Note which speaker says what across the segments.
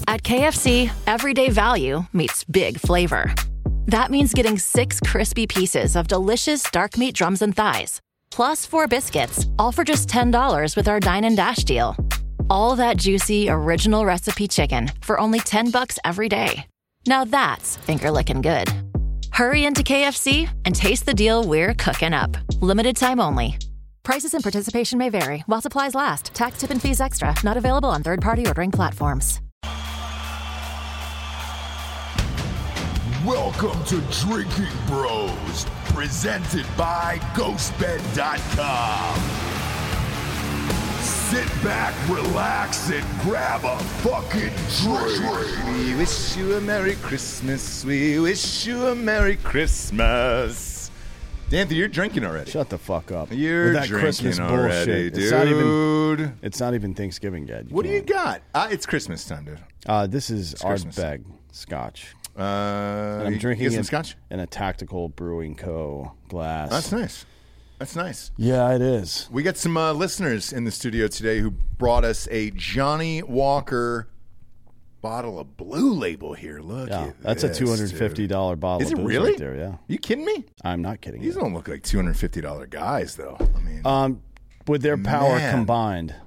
Speaker 1: At KFC, everyday value meets big flavor. That means getting 6 crispy pieces of delicious dark meat drums and thighs, plus 4 biscuits, all for just $10 with our Dine and Dash deal. All that juicy, original recipe chicken for only $10 every day. Now that's finger-licking good. Hurry into KFC and taste the deal we're cooking up. Limited time only. Prices and participation may vary while supplies last. Tax, tip, and fees extra. Not available on third-party ordering platforms.
Speaker 2: Welcome to Drinking Bros, presented by GhostBed.com. Sit back, relax, and grab a fucking drink.
Speaker 3: We wish you a Merry Christmas. We wish you a Merry Christmas. Anthony, you're drinking already.
Speaker 4: Shut the fuck up.
Speaker 3: You're
Speaker 4: with that
Speaker 3: drinking
Speaker 4: Christmas
Speaker 3: already,
Speaker 4: bullshit.
Speaker 3: dude.
Speaker 4: It's not even Thanksgiving yet.
Speaker 3: What do you got? It's Christmas time, dude.
Speaker 4: This is Ardbeg Scotch. And I'm drinking
Speaker 3: some scotch
Speaker 4: in a Tactical Brewing Co. glass.
Speaker 3: That's nice. That's nice.
Speaker 4: Yeah, it is.
Speaker 3: We got some listeners in the studio today who brought us a Johnny Walker bottle of Blue Label here. Look at
Speaker 4: that's
Speaker 3: this,
Speaker 4: a $250 bottle.
Speaker 3: Is it
Speaker 4: of booze
Speaker 3: really?
Speaker 4: Right there, yeah.
Speaker 3: You kidding me?
Speaker 4: I'm not kidding.
Speaker 3: These don't look like $250 guys, though. I mean,
Speaker 4: with their power combined,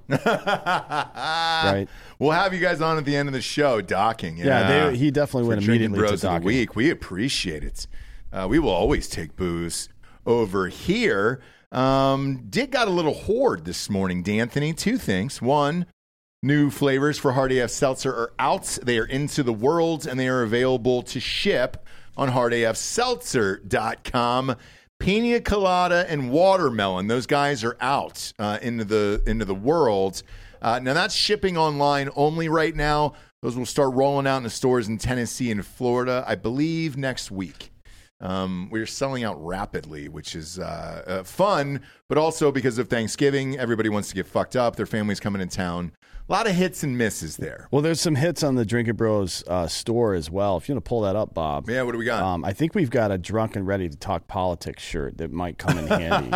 Speaker 4: right?
Speaker 3: We'll have you guys on at the end of the show, docking.
Speaker 4: Yeah, he definitely went immediately
Speaker 3: Bros
Speaker 4: to docking.
Speaker 3: of the week. We appreciate it. We will always take booze over here. Dick got a little hoard this morning, D'Anthony. 2 things. 1, new flavors for Hard AF Seltzer are out. They are into the world, and they are available to ship on hardafseltzer.com. Pina colada and watermelon; those guys are out into the world. Now that's shipping online only right now. Those will start rolling out in the stores in Tennessee and Florida, I believe, next week. We're selling out rapidly, which is fun, but also because of Thanksgiving, everybody wants to get fucked up. Their family's coming in town. A lot of hits and misses there.
Speaker 4: Well, there's some hits on the Drinking Bros store as well. If you want to pull that up, Bob.
Speaker 3: Yeah, what do we got?
Speaker 4: I think we've got a Drunk and Ready to Talk Politics shirt that might come in handy.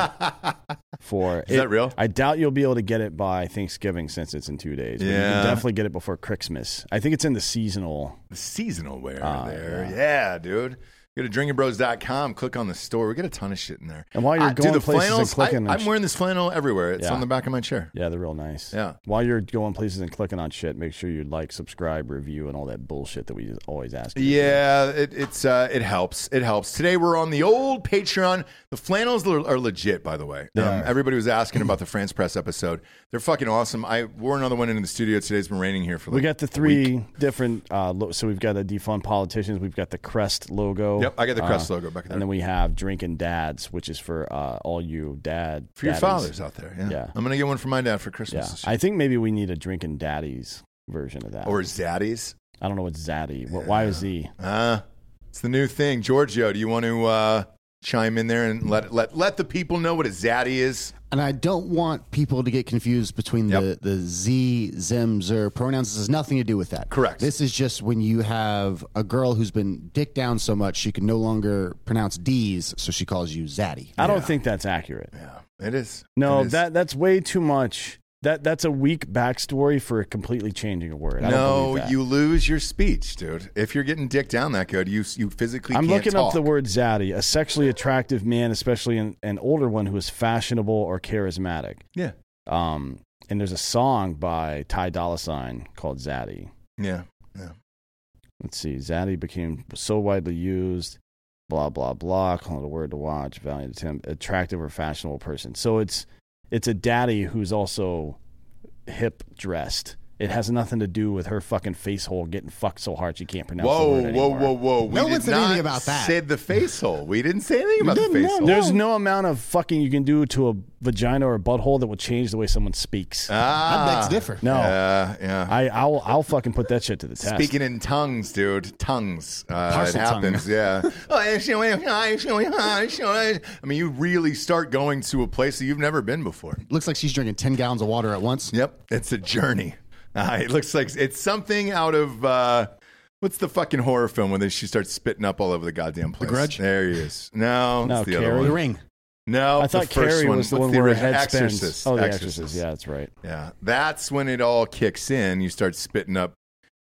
Speaker 3: Is that real?
Speaker 4: I doubt you'll be able to get it by Thanksgiving since it's in 2 days. But you can definitely get it before Christmas. I think it's in the seasonal.
Speaker 3: The seasonal wear there. Yeah, dude. Go to drinkingbros.com, click on the store. We got a ton of shit in there.
Speaker 4: And while you're going places
Speaker 3: flannels,
Speaker 4: and clicking
Speaker 3: I'm wearing this flannel everywhere. It's on the back of my chair.
Speaker 4: Yeah, they're real nice.
Speaker 3: Yeah.
Speaker 4: While you're going places and clicking on shit, make sure you like, subscribe, review, and all that bullshit that we always ask you.
Speaker 3: Yeah, it helps. It helps. Today we're on the old Patreon. The flannels are legit, by the way. Everybody was asking about the France Press episode. They're fucking awesome. I wore another one into the studio today. It's been raining here for
Speaker 4: we got the 3 different, so we've got the Defund Politicians. We've got the Crest logo.
Speaker 3: Yep, I got the Crest logo back there.
Speaker 4: And then we have Drinking Dads, which is for all you daddies.
Speaker 3: For your fathers out there, yeah. I'm going to get one for my dad for Christmas.
Speaker 4: Yeah. I think maybe we need a Drinking Daddies version of that.
Speaker 3: Or Zaddies.
Speaker 4: I don't know what's Zaddy. Why is Z?
Speaker 3: It's the new thing. Giorgio, do you want to chime in there and let the people know what a Zaddy is?
Speaker 5: And I don't want people to get confused between the Z, Zim, Zer pronouns. This has nothing to do with that.
Speaker 3: Correct.
Speaker 5: This is just when you have a girl who's been dicked down so much she can no longer pronounce D's, so she calls you Zaddy.
Speaker 4: I don't think that's accurate.
Speaker 3: Yeah, it is.
Speaker 4: No,
Speaker 3: it is.
Speaker 4: That's way too much. That's a weak backstory for completely changing a word.
Speaker 3: No, you lose your speech, dude. If you're getting dicked down that good, you physically
Speaker 4: I'm
Speaker 3: can't
Speaker 4: looking
Speaker 3: talk.
Speaker 4: up the word zaddy, a sexually attractive man, especially an older one who is fashionable or charismatic.
Speaker 3: Yeah.
Speaker 4: And there's a song by Ty Dolla $ign called Zaddy.
Speaker 3: Yeah.
Speaker 4: Let's see. Zaddy became so widely used, blah, blah, blah, calling it a word to watch, valiant attempt, attractive or fashionable person. So it's a daddy who's also hip dressed. It has nothing to do with her fucking face hole getting fucked so hard she can't pronounce the word anymore.
Speaker 3: Whoa.
Speaker 5: No one said anything about that.
Speaker 3: Said the face hole. We didn't say anything about the face hole.
Speaker 4: There's no amount of fucking you can do to a vagina or a butthole that will change the way someone speaks.
Speaker 5: I beg to differ.
Speaker 4: No.
Speaker 3: Yeah.
Speaker 4: I'll fucking put that shit to the test.
Speaker 3: Speaking in tongues, dude. Tongues. It happens,
Speaker 5: tongue.
Speaker 3: yeah. I mean, you really start going to a place that you've never been before.
Speaker 5: Looks like she's drinking 10 gallons of water at once.
Speaker 3: Yep. It's a journey. It looks like it's something out of what's the fucking horror film when she starts spitting up all over the goddamn place?
Speaker 5: The Grudge?
Speaker 3: There he is. No, it's the other
Speaker 4: Carrie?
Speaker 3: one.
Speaker 5: The Ring.
Speaker 3: No,
Speaker 4: I thought
Speaker 3: the first
Speaker 4: Carrie
Speaker 3: one.
Speaker 4: was the
Speaker 3: What's
Speaker 4: one where her
Speaker 3: original?
Speaker 4: head spins.
Speaker 3: Exorcist.
Speaker 4: Oh, the
Speaker 3: Exorcist.
Speaker 4: Exorcist. Yeah, that's right.
Speaker 3: Yeah, that's when it all kicks in. You start spitting up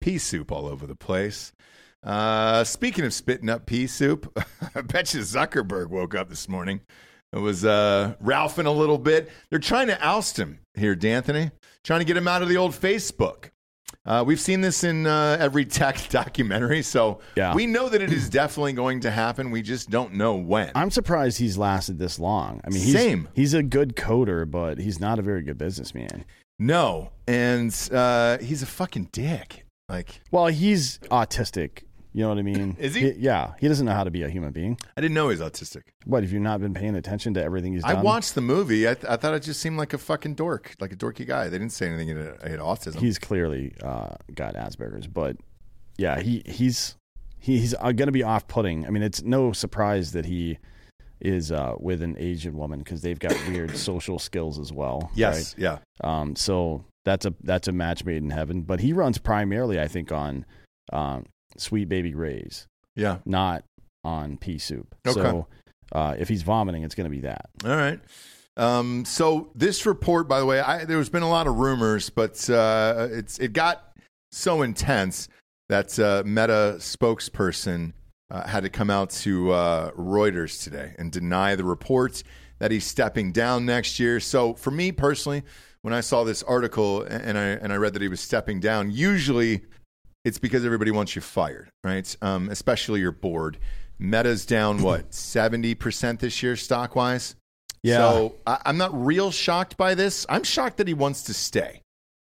Speaker 3: pea soup all over the place. Speaking of spitting up pea soup, I bet you Zuckerberg woke up this morning. It was Ralphing a little bit. They're trying to oust him here, D'Anthony. Trying to get him out of the old Facebook. We've seen this in every tech documentary, so we know that it is definitely going to happen. We just don't know when.
Speaker 4: I'm surprised he's lasted this long. I mean, he's a good coder, but he's not a very good businessman.
Speaker 3: No, and he's a fucking dick.
Speaker 4: Well, he's autistic. You know what I mean?
Speaker 3: Is he?
Speaker 4: Yeah. He doesn't know how to be a human being.
Speaker 3: I didn't know he was autistic.
Speaker 4: What, have you not been paying attention to everything he's done?
Speaker 3: I watched the movie. I thought it just seemed like a fucking dork, like a dorky guy. They didn't say anything he had autism.
Speaker 4: He's clearly got Asperger's, but yeah, he's going to be off-putting. I mean, it's no surprise that he is with an Asian woman because they've got weird social skills as well.
Speaker 3: Yes,
Speaker 4: right?
Speaker 3: Yeah.
Speaker 4: So that's a match made in heaven. But he runs primarily, I think, on Sweet Baby Ray's.
Speaker 3: Yeah.
Speaker 4: Not on pea soup.
Speaker 3: Okay.
Speaker 4: So if he's vomiting, it's going to be that.
Speaker 3: All right. So this report, by the way, there's been a lot of rumors, but it got so intense that Meta spokesperson had to come out to Reuters today and deny the report that he's stepping down next year. So for me personally, when I saw this article and I read that he was stepping down, usually it's because everybody wants you fired, right? Especially your board. Meta's down, 70% this year stock-wise?
Speaker 4: Yeah.
Speaker 3: So I'm not real shocked by this. I'm shocked that he wants to stay.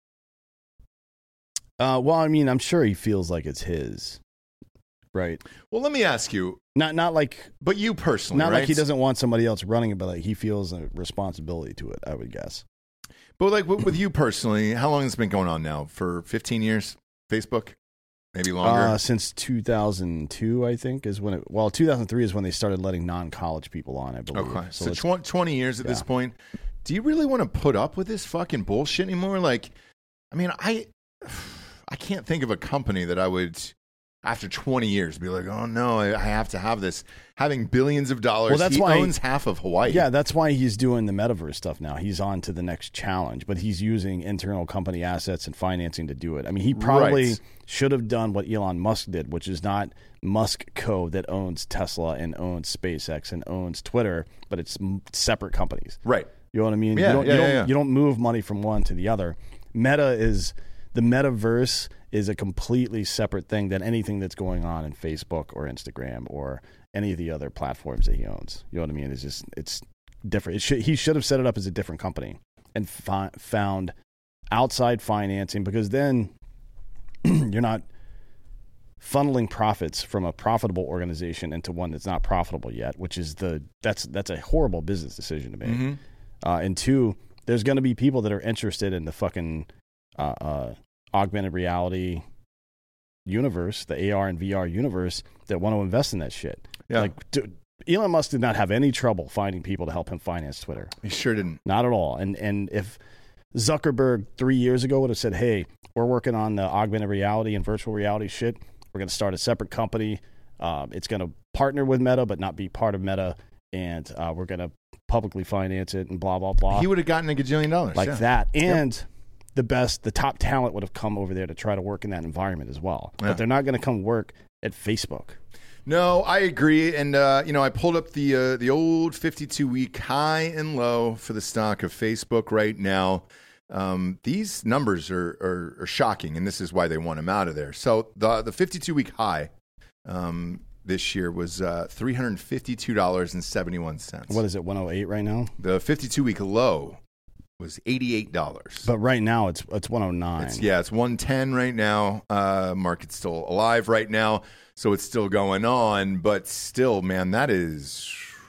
Speaker 4: Well, I mean, I'm sure he feels like it's his, right?
Speaker 3: Well, let me ask you.
Speaker 4: Not like...
Speaker 3: But you personally,
Speaker 4: Not
Speaker 3: right?
Speaker 4: like he doesn't want somebody else running it, but like he feels a responsibility to it, I would guess.
Speaker 3: But like with you personally, how long has it been going on now? For 15 years? Facebook? Maybe longer?
Speaker 4: Since 2002, I think, is when 2003 is when they started letting non-college people on, I believe.
Speaker 3: Okay. So 20 years at this point. Do you really want to put up with this fucking bullshit anymore? Like, I mean, I can't think of a company that I would, after 20 years, be like, oh no, I have to have this. Having billions of dollars, well, that's why he owns half of Hawaii.
Speaker 4: Yeah, that's why he's doing the metaverse stuff now. He's on to the next challenge, but he's using internal company assets and financing to do it. I mean, he probably should have done what Elon Musk did, which is not Musk Co. that owns Tesla and owns SpaceX and owns Twitter, but it's separate companies.
Speaker 3: Right.
Speaker 4: You know what I mean?
Speaker 3: Yeah,
Speaker 4: you don't move money from one to the other. The metaverse is a completely separate thing than anything that's going on in Facebook or Instagram or any of the other platforms that he owns. You know what I mean? It's different. He should have set it up as a different company and found outside financing, because then you're not funneling profits from a profitable organization into one that's not profitable yet, which is that's a horrible business decision to make.
Speaker 3: Mm-hmm.
Speaker 4: And two, there's going to be people that are interested in the fucking augmented reality universe, the AR and VR universe, that want to invest in that shit.
Speaker 3: Yeah.
Speaker 4: Like, Elon Musk did not have any trouble finding people to help him finance Twitter.
Speaker 3: He sure didn't.
Speaker 4: Not at all. And if Zuckerberg 3 years ago would have said, hey, we're working on the augmented reality and virtual reality shit, we're going to start a separate company. It's going to partner with Meta, but not be part of Meta. And we're going to publicly finance it and blah, blah, blah.
Speaker 3: He would have gotten $1 gajillion.
Speaker 4: Like that. And the top talent would have come over there to try to work in that environment as well.
Speaker 3: Yeah.
Speaker 4: But they're not going to come work at Facebook.
Speaker 3: No, I agree. And, I pulled up the old 52-week high and low for the stock of Facebook right now. These numbers are shocking, and this is why they want him out of there. So the 52-week high this year was $352.71.
Speaker 4: What is it, 108 right now?
Speaker 3: The 52-week low was $88.
Speaker 4: But right now it's 109.
Speaker 3: It's 110 right now. Market's still alive right now, so it's still going on. But still, man, that is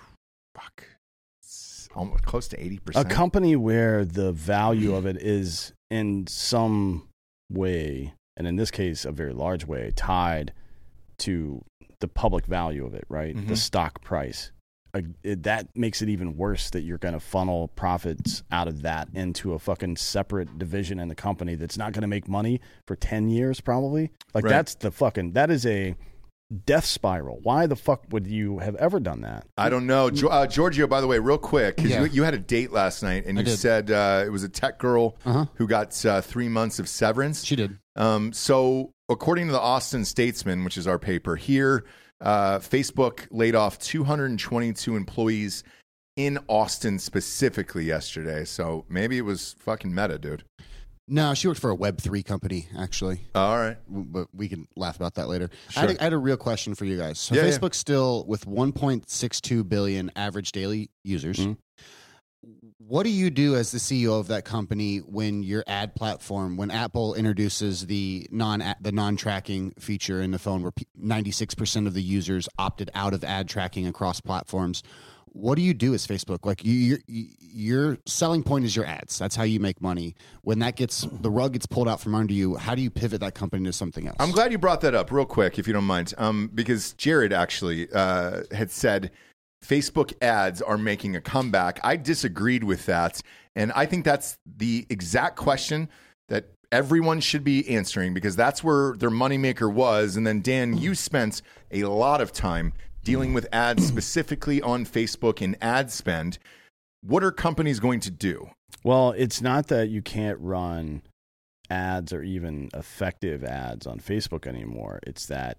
Speaker 3: it's almost close to 80%.
Speaker 4: A company where the value of it is in some way, and in this case, a very large way, tied to the public value of it, right? Mm-hmm. The stock price. That makes it even worse that you're going to funnel profits out of that into a fucking separate division in the company that's not going to make money for 10 years probably. Like, right. That is a death spiral. Why the fuck would you have ever done that?
Speaker 3: I don't know. Giorgio, by the way, real quick, because you had a date last night and you said it was a tech girl who got 3 months of severance.
Speaker 5: She did.
Speaker 3: So according to the Austin Statesman, which is our paper here, Facebook laid off 222 employees in Austin specifically yesterday. So maybe it was fucking Meta, dude.
Speaker 5: No, she worked for a Web3 company, actually.
Speaker 3: All right.
Speaker 5: But we can laugh about that later.
Speaker 3: Sure.
Speaker 5: I had a real question for you guys. So
Speaker 3: Yeah,
Speaker 5: Facebook's still with 1.62 billion average daily users.
Speaker 4: Mhm.
Speaker 5: What do you do as the CEO of that company when your ad platform, when Apple introduces the non-tracking feature in the phone where 96% of the users opted out of ad tracking across platforms? What do you do as Facebook? Like your selling point is your ads. That's how you make money. When the rug gets pulled out from under you, how do you pivot that company to something else?
Speaker 3: I'm glad you brought that up real quick, if you don't mind, because Jared actually had said Facebook ads are making a comeback. I disagreed with that, and I think that's the exact question that everyone should be answering, because that's where their moneymaker was. And then, Dan, you spent a lot of time dealing with ads specifically on Facebook and ad spend. What are companies going to do?
Speaker 4: Well, it's not that you can't run ads or even effective ads on Facebook anymore. It's that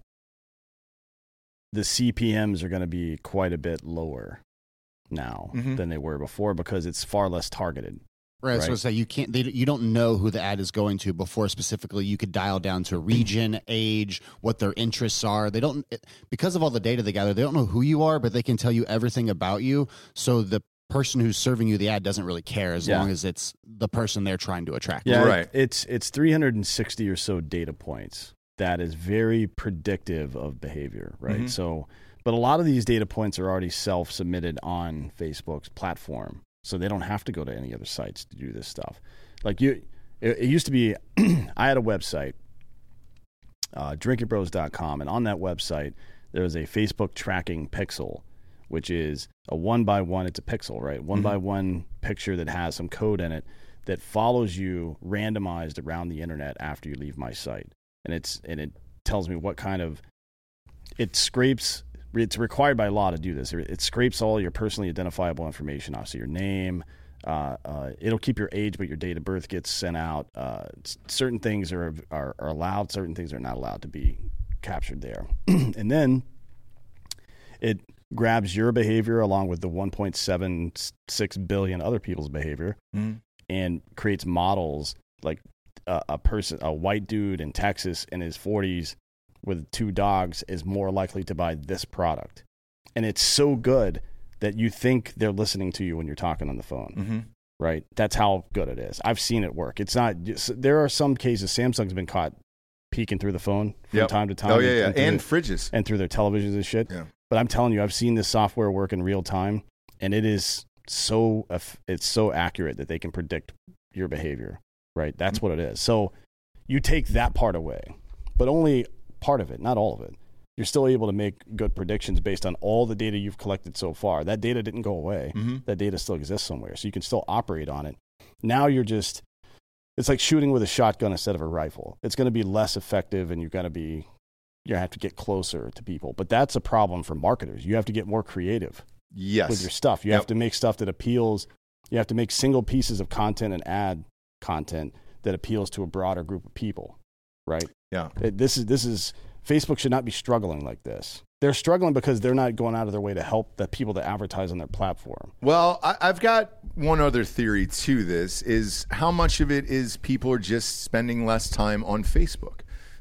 Speaker 4: the CPMs are going to be quite a bit lower now than they were before, because it's far less targeted.
Speaker 5: Right. So it's like you don't know who the ad is going to before specifically. You could dial down to region, age, what their interests are. They don't, because of all the data they gather, they don't know who you are, but they can tell you everything about you. So the person who's serving you the ad doesn't really care as long as it's the person they're trying to attract.
Speaker 4: Yeah,
Speaker 3: right.
Speaker 4: It's 360 or so data points that is very predictive of behavior, right? So, but a lot of these data points are already self-submitted on Facebook's platform. So they don't have to go to any other sites to do this stuff. Like it used to be, I had a website, drinkitbros.com, and on that website, there was a Facebook tracking pixel, which is a 1x1, it's a pixel, right? 1x1 picture that has some code in it that follows you randomized around the internet after you leave my site. And it tells me what kind of, it scrapes. It's required by law to do this. It scrapes all your personally identifiable information off. So your name, it'll keep your age, but your date of birth gets sent out. Certain things are allowed. Certain things are not allowed to be captured there. And then it grabs your behavior along with the 1.76 billion other people's behavior and creates models like a white dude in Texas in his 40s with 2 dogs is more likely to buy this product. And it's so good that you think they're listening to you when you're talking on the phone, right? That's how good it is. I've seen it work. It's not, there are some cases, Samsung's been caught peeking through the phone from time to time.
Speaker 3: Oh, yeah. And fridges.
Speaker 4: And through their televisions and shit.
Speaker 3: Yeah.
Speaker 4: But I'm telling you, I've seen this software work in real time, and it's so accurate that they can predict your behavior, right? That's what it is. So you take that part away, but only part of it, not all of it. You're still able to make good predictions based on all the data you've collected so far. That data didn't go away. That data still exists somewhere, so you can still operate on it. Now it's like shooting with a shotgun instead of a rifle. It's going to be less effective, and you have to get closer to people. But that's a problem for marketers. You have to get more creative with your stuff. You have to make stuff that appeals. You have to make single pieces of content and ad content that appeals to a broader group of people, right?
Speaker 3: Yeah.
Speaker 4: This is Facebook should not be struggling like this. They're struggling because they're not going out of their way to help the people that advertise on their platform.
Speaker 3: Well, I've got one other theory to this, is how much of it is people are just spending less time on Facebook.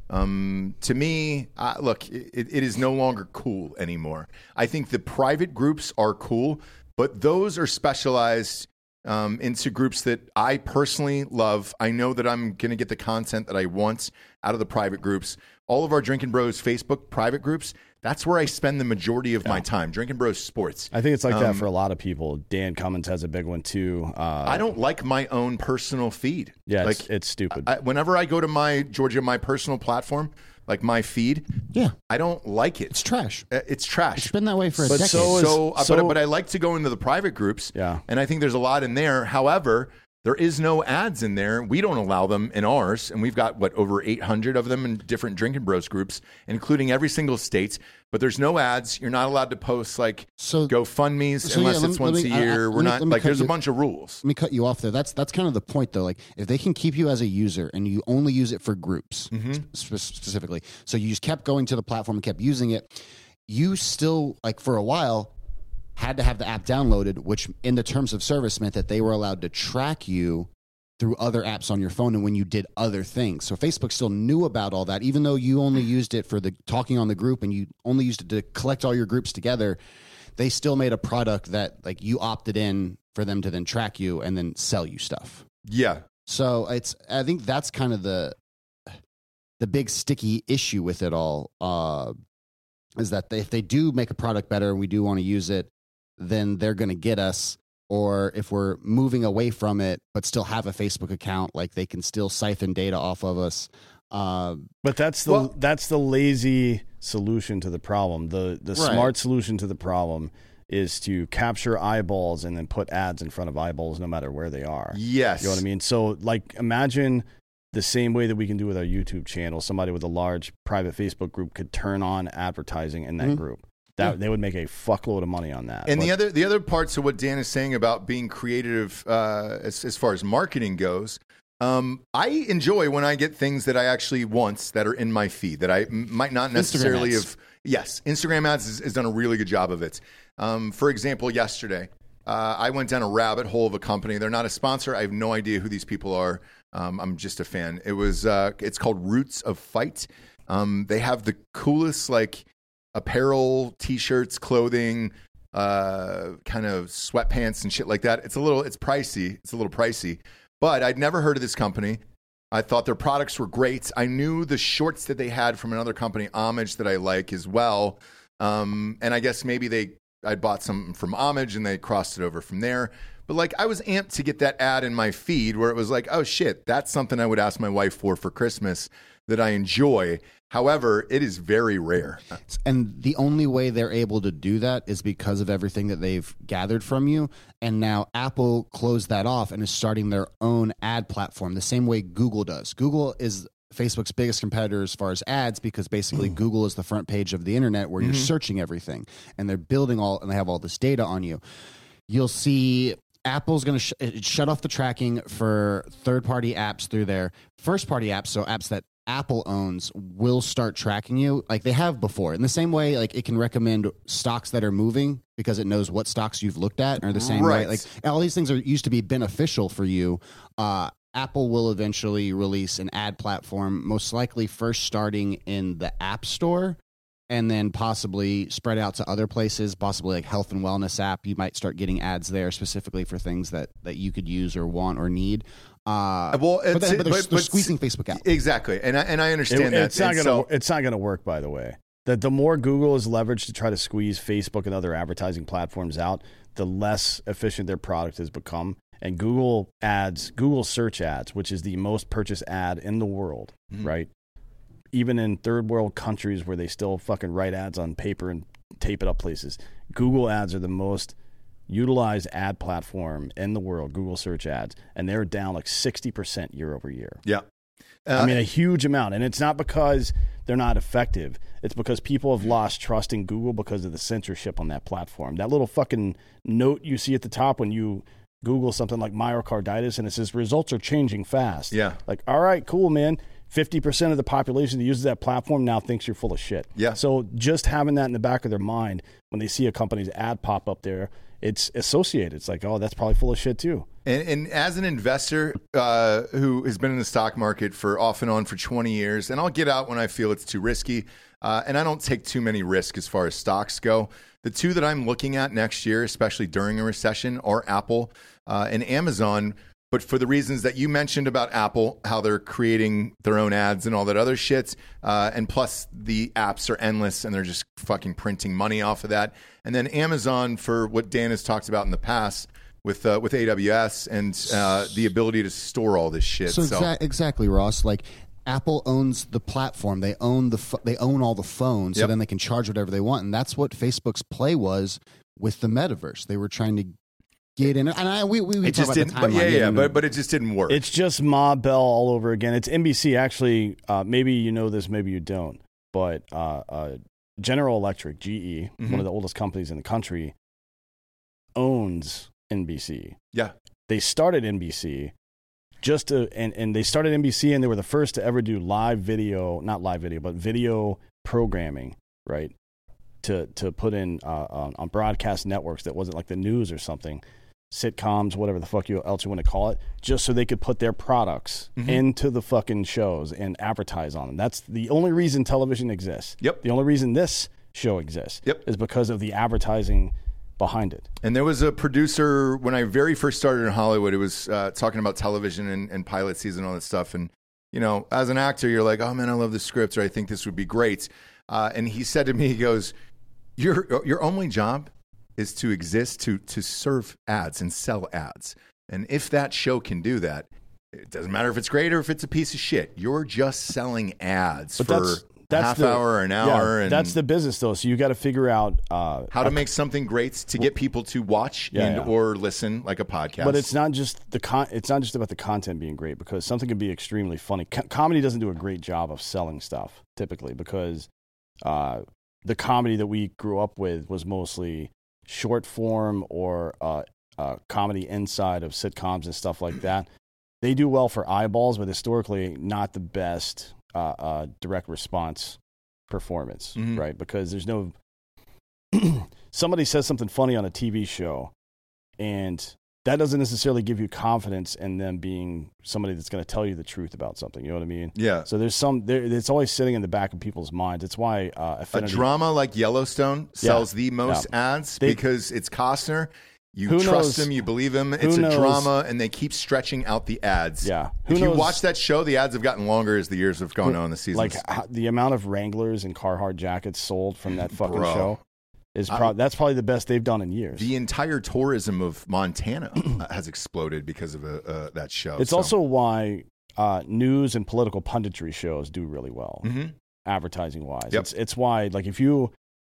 Speaker 3: To me, look, it is no longer cool anymore. I think the private groups are cool, but those are specialized into groups that I personally love. I know that I'm going to get the content that I want out of the private groups. All of our Drinkin' Bros Facebook private groups, that's where I spend the majority of my time. Drinkin' Bros Sports.
Speaker 4: I think it's like that for a lot of people. Dan Cummins has a big one too.
Speaker 3: I don't like my own personal feed.
Speaker 4: Yeah,
Speaker 3: like,
Speaker 4: it's stupid.
Speaker 3: Whenever I go to my personal platform, like my feed, I don't like it.
Speaker 5: It's trash.
Speaker 3: It's trash.
Speaker 5: It's been that way for a decade.
Speaker 3: But I like to go into the private groups, and I think there's a lot in there. However, there is no ads in there. We don't allow them in ours, and we've got over 800 of them in different Drinking Bros groups, including every single state. But there's no ads. You're not allowed to post like GoFundMe's unless it's once a year. We're not like there's a bunch of rules.
Speaker 5: Let me cut you off there. That's kind of the point, though. Like if they can keep you as a user and you only use it for groups specifically, so you just kept going to the platform and kept using it, you still like for a while had to have the app downloaded, which in the terms of service meant that they were allowed to track you through other apps on your phone and when you did other things. So Facebook still knew about all that, even though you only used it for the talking on the group and you only used it to collect all your groups together. They still made a product that like you opted in for them to then track you and then sell you stuff.
Speaker 3: Yeah.
Speaker 5: So I think that's kind of the big sticky issue with it all, is that if they do make a product better and we do want to use it, then they're going to get us. Or if we're moving away from it but still have a Facebook account, like they can still siphon data off of us.
Speaker 4: But that's the lazy solution to the problem. The
Speaker 5: Right.
Speaker 4: smart solution to the problem is to capture eyeballs and then put ads in front of eyeballs no matter where they are.
Speaker 3: Yes.
Speaker 4: You know what I mean? So like imagine the same way that we can do with our YouTube channel. Somebody with a large private Facebook group could turn on advertising in that group. They would make a fuckload of money on that.
Speaker 3: And the other parts of what Dan is saying about being creative as far as marketing goes, I enjoy when I get things that I actually want that are in my feed that I might not necessarily have. Yes, Instagram ads has done a really good job of it. For example, yesterday, I went down a rabbit hole of a company. They're not a sponsor. I have no idea who these people are. I'm just a fan. It's called Roots of Fight. They have the coolest apparel, t-shirts, clothing, kind of sweatpants and shit like that. It's pricey. It's a little pricey, but I'd never heard of this company. I thought their products were great. I knew the shorts that they had from another company, Homage, that I like as well. And I guess maybe I bought something from Homage and they crossed it over from there. But I was amped to get that ad in my feed where it was like, oh shit, that's something I would ask my wife for Christmas that I enjoy. However, it is very rare.
Speaker 5: And the only way they're able to do that is because of everything that they've gathered from you. And now Apple closed that off and is starting their own ad platform the same way Google does. Google is Facebook's biggest competitor as far as ads because basically Google is the front page of the internet where you're searching everything. And they're building and they have all this data on you. You'll see Apple's going to shut off the tracking for third-party apps through their first-party apps, so apps that Apple owns will start tracking you like they have before. In the same way, it can recommend stocks that are moving because it knows what stocks you've looked at, or the same way. All these things used to be beneficial for you. Apple will eventually release an ad platform, most likely first starting in the App Store, and then possibly spread out to other places, possibly like health and wellness app. You might start getting ads there specifically for things that you could use or want or need. But they're squeezing Facebook out.
Speaker 3: Exactly, and I understand that.
Speaker 4: It's not going to work, by the way. That the more Google is leveraged to try to squeeze Facebook and other advertising platforms out, the less efficient their product has become. And Google search ads, which is the most purchased ad in the world, right? Even in third world countries where they still fucking write ads on paper and tape it up places, Google ads are the most utilized ad platform in the world, Google search ads, and they're down 60% year over year.
Speaker 3: Yeah.
Speaker 4: I mean, a huge amount. And it's not because they're not effective. It's because people have lost trust in Google because of the censorship on that platform. That little fucking note you see at the top when you Google something like myocarditis and it says results are changing fast.
Speaker 3: Yeah.
Speaker 4: All right, cool, man. 50% of the population that uses that platform now thinks you're full of shit.
Speaker 3: Yeah.
Speaker 4: So just having that in the back of their mind when they see a company's ad pop up there, it's associated. It's like, oh, that's probably full of shit too.
Speaker 3: And as an investor who has been in the stock market off and on for 20 years, and I'll get out when I feel it's too risky, and I don't take too many risks as far as stocks go. The two that I'm looking at next year, especially during a recession, are Apple and Amazon. But for the reasons that you mentioned about Apple, how they're creating their own ads and all that other shit, and plus the apps are endless and they're just fucking printing money off of that. And then Amazon for what Dan has talked about in the past with AWS and the ability to store all this shit.
Speaker 5: So exactly, Ross. Apple owns the platform. They own they own all the phones, so then they can charge whatever they want. And that's what Facebook's play was with the metaverse. They were trying to get in. And we
Speaker 3: It
Speaker 5: talk
Speaker 3: just
Speaker 5: about
Speaker 3: didn't.
Speaker 5: the
Speaker 3: But
Speaker 5: timeline.
Speaker 3: but it just didn't work.
Speaker 4: It's just Ma Bell all over again. It's NBC actually. Maybe you know this, maybe you don't. But General Electric, GE, one of the oldest companies in the country, owns NBC.
Speaker 3: Yeah.
Speaker 4: They started NBC and they started NBC, and they were the first to ever do not live video, but video programming, right? To put in on broadcast networks that wasn't like the news or something, sitcoms, whatever the fuck else you want to call it, just so they could put their products into the fucking shows and advertise on them. That's the only reason television exists.
Speaker 3: Yep.
Speaker 4: The only reason this show exists is because of the advertising behind it.
Speaker 3: And there was a producer when I very first started in Hollywood. It was talking about television and pilot season and all that stuff. And, you know, as an actor, you're like, oh, man, I love the scripts, or I think this would be great. And he said to me, he goes, your only job is to exist, to serve ads and sell ads. And if that show can do that, it doesn't matter if it's great or if it's a piece of shit. You're just selling ads for half hour or an hour. And
Speaker 4: that's the business, though. So you got to figure out
Speaker 3: how to make something great to get people to watch or listen, like a podcast.
Speaker 4: But it's not just it's not just about the content being great, because something can be extremely funny. Comedy doesn't do a great job of selling stuff typically, because the comedy that we grew up with was mostly short form or comedy inside of sitcoms and stuff like that. They do well for eyeballs, but historically not the best direct response performance, right? Because there's no somebody says something funny on a TV show, and that doesn't necessarily give you confidence in them being somebody that's going to tell you the truth about something. You know what I mean?
Speaker 3: Yeah.
Speaker 4: So it's always sitting in the back of people's minds. It's why Affinity,
Speaker 3: a drama like Yellowstone sells the most ads because it's Costner. You trust him, you believe him. It's a drama, and they keep stretching out the ads.
Speaker 4: Yeah.
Speaker 3: If you watch that show, the ads have gotten longer as the years have gone on the seasons.
Speaker 4: Like the amount of Wranglers and Carhartt jackets sold from that fucking show. That's probably the best they've done in years.
Speaker 3: The entire tourism of Montana has exploded because of that show.
Speaker 4: It's also why news and political punditry shows do really well, advertising wise.
Speaker 3: Yep.
Speaker 4: It's why, like, if you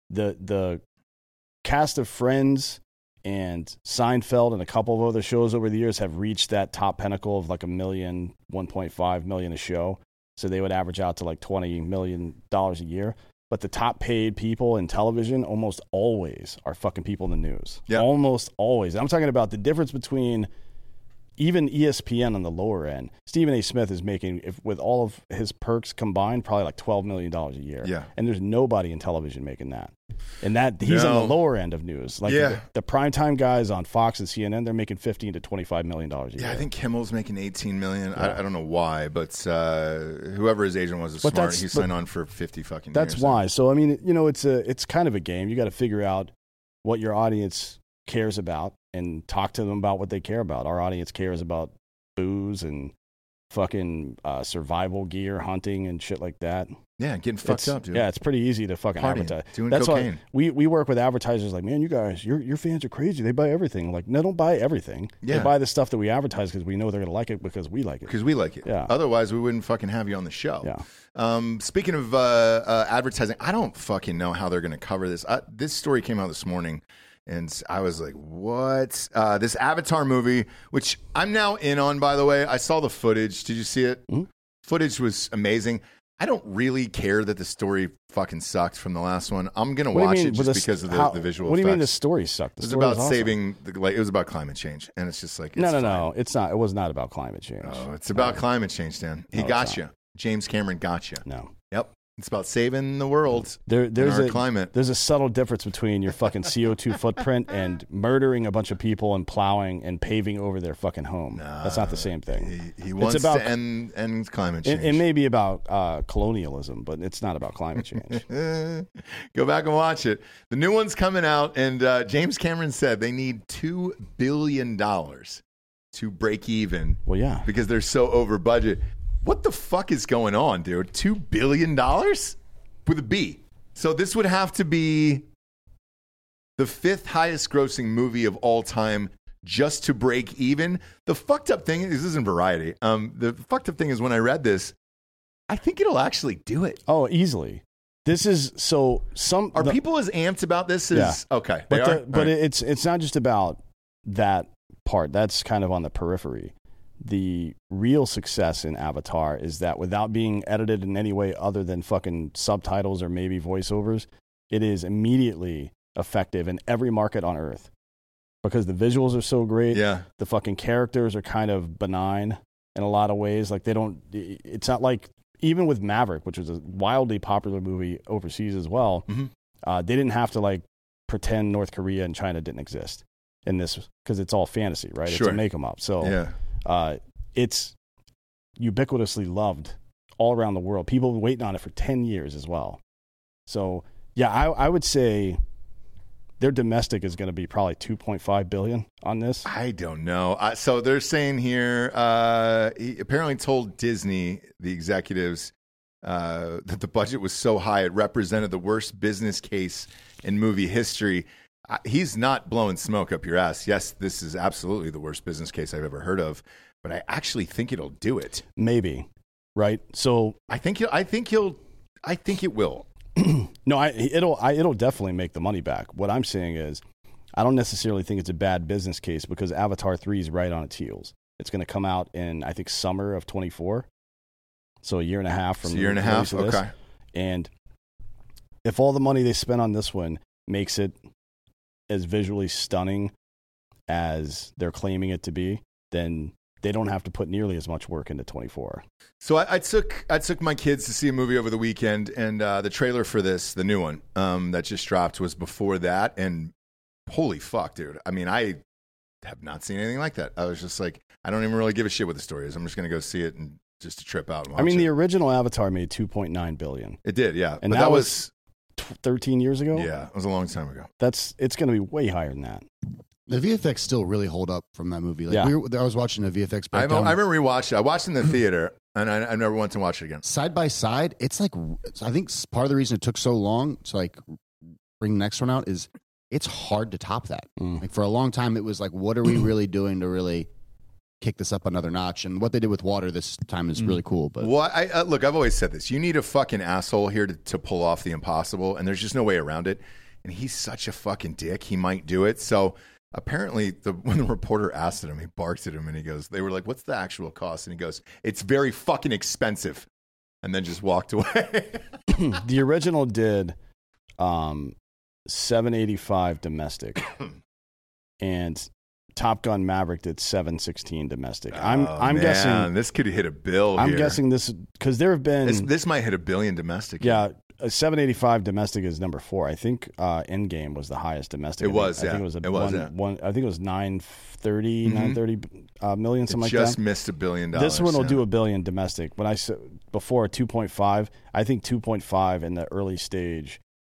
Speaker 4: the cast of Friends and Seinfeld and a couple of other shows over the years have reached that top pinnacle of like $1 million, 1.5 million a show. So they would average out to like $20 million a year. But the top paid people in television almost always are fucking people in the news.
Speaker 3: Yeah.
Speaker 4: Almost always. I'm talking about the difference between even ESPN on the lower end. Stephen A. Smith is making, with all of his perks combined, probably like $12 million a year.
Speaker 3: Yeah.
Speaker 4: And there's nobody in television making that. And he's on the lower end of news. Like the primetime guys on Fox and CNN, they're making $15 to $25 million a year.
Speaker 3: Yeah, I think Kimmel's making $18 million. Yeah. I don't know why, but whoever his agent was smart. He signed on for 50 fucking years.
Speaker 4: That's why. So I mean, you know, it's kind of a game. You got to figure out what your audience cares about and talk to them about what they care about. Our audience cares about booze and fucking survival gear, hunting and shit like that.
Speaker 3: Yeah, getting fucked up, dude.
Speaker 4: Yeah, it's pretty easy to fucking advertise.
Speaker 3: Doing
Speaker 4: That's
Speaker 3: cocaine.
Speaker 4: Why we work with advertisers like, man, you guys, your fans are crazy. They buy everything. Like, no, don't buy everything.
Speaker 3: Yeah.
Speaker 4: They buy the stuff that we advertise because we know they're going to like it because we like it.
Speaker 3: Because we like it.
Speaker 4: Yeah.
Speaker 3: Otherwise, we wouldn't fucking have you on the show.
Speaker 4: Yeah.
Speaker 3: Speaking of advertising, I don't fucking know how they're going to cover this. This story came out this morning, and I was like, what? This Avatar movie, which I'm now in on, by the way. I saw the footage. Did you see it? Mm-hmm. Footage was amazing. I don't really care that the story fucking sucked from the last one. I'm going to watch it just because of the visual
Speaker 4: What do you
Speaker 3: effects.
Speaker 4: mean the story sucked?
Speaker 3: It was about saving, it was about climate change. And it's just like,
Speaker 4: No, it's not. It was not about climate change.
Speaker 3: Oh, it's about climate change, Dan. He got you. James Cameron got you.
Speaker 4: No.
Speaker 3: Yep. It's about saving the world
Speaker 4: there's
Speaker 3: our climate.
Speaker 4: There's a subtle difference between your fucking CO2 footprint and murdering a bunch of people and plowing and paving over their fucking home. That's not the same thing.
Speaker 3: He wants to end climate change.
Speaker 4: It may be about colonialism, but it's not about climate change.
Speaker 3: Go back and watch it. The new one's coming out, and James Cameron said they need $2 billion to break even.
Speaker 4: Well, yeah.
Speaker 3: Because they're so over budget. What the fuck is going on, dude? $2 billion with a B. So this would have to be the 5th highest grossing movie of all time just to break even. The fucked up thing is, this isn't Variety. The fucked up thing is when I read this, I think it'll actually do it.
Speaker 4: Oh, easily. This is so some.
Speaker 3: Are people as amped about this as okay?
Speaker 4: But it's not just about that part. That's kind of on the periphery. The real success in Avatar is that without being edited in any way other than fucking subtitles or maybe voiceovers, it is immediately effective in every market on Earth because the visuals are so great.
Speaker 3: Yeah.
Speaker 4: The fucking characters are kind of benign in a lot of ways. Like it's not like, even with Maverick, which was a wildly popular movie overseas as well, they didn't have to like pretend North Korea and China didn't exist in this because it's all fantasy, right?
Speaker 3: Sure.
Speaker 4: It's a make 'em up. So it's ubiquitously loved all around the world. People have been waiting on it for 10 years as well. So yeah, I would say their domestic is going to be probably $2.5 billion on this.
Speaker 3: I don't know. So they're saying here, he apparently told Disney, the executives, that the budget was so high it represented the worst business case in movie history. He's not blowing smoke up your ass. Yes, this is absolutely the worst business case I've ever heard of, but I actually think it'll do it.
Speaker 4: Maybe, right? So
Speaker 3: I think it will.
Speaker 4: No, it'll definitely make the money back. What I'm saying is, I don't necessarily think it's a bad business case because Avatar 3 is right on its heels. It's going to come out in, I think, summer of 2024. So a year and a half from
Speaker 3: a year and a half. Okay.
Speaker 4: And if all the money they spent on this one makes it as visually stunning as they're claiming it to be, then they don't have to put nearly as much work into 24.
Speaker 3: So I took my kids to see a movie over the weekend, and the trailer for this, the new one that just dropped, was before that, and holy fuck, dude! I mean, I have not seen anything like that. I was just like, I don't even really give a shit what the story is. I'm just gonna go see it and just to trip out. And watch
Speaker 4: the original Avatar made $2.9 billion.
Speaker 3: It did, yeah,
Speaker 4: and that was 13 years ago.
Speaker 3: Yeah, it was a long time ago.
Speaker 4: It's going to be way higher than that.
Speaker 5: The VFX still really hold up from that movie. Like I was watching a VFX
Speaker 3: I
Speaker 5: breakdown.
Speaker 3: remember rewatched it. I watched it in the theater, and I never went to watch it again.
Speaker 5: Side by side, it's like, I think part of the reason it took so long to like bring the next one out is it's hard to top that. Like for a long time, it was like, what are we really doing to really kick this up another notch? And what they did with water this time is really cool. But
Speaker 3: well, look, I've always said this: you need a fucking asshole here to pull off the impossible, and there's just no way around it. And he's such a fucking dick; he might do it. So apparently, when the reporter asked him, he barked at him, and he goes, "They were like, what's the actual cost?" And he goes, "It's very fucking expensive," and then just walked away.
Speaker 4: The original did $785 domestic, and Top Gun Maverick did $716 domestic. I'm guessing
Speaker 3: this could hit a bill.
Speaker 4: I'm guessing this because there have been
Speaker 3: this might hit $1 billion domestic.
Speaker 4: Yeah, 785 domestic is number 4. I think Endgame was the highest domestic.
Speaker 3: It was.
Speaker 4: I think it was I think it was 930 million, something like that.
Speaker 3: Just missed $1 billion.
Speaker 4: This one will do $1 billion domestic. When I said before 2.5, I think 2.5 in the early stage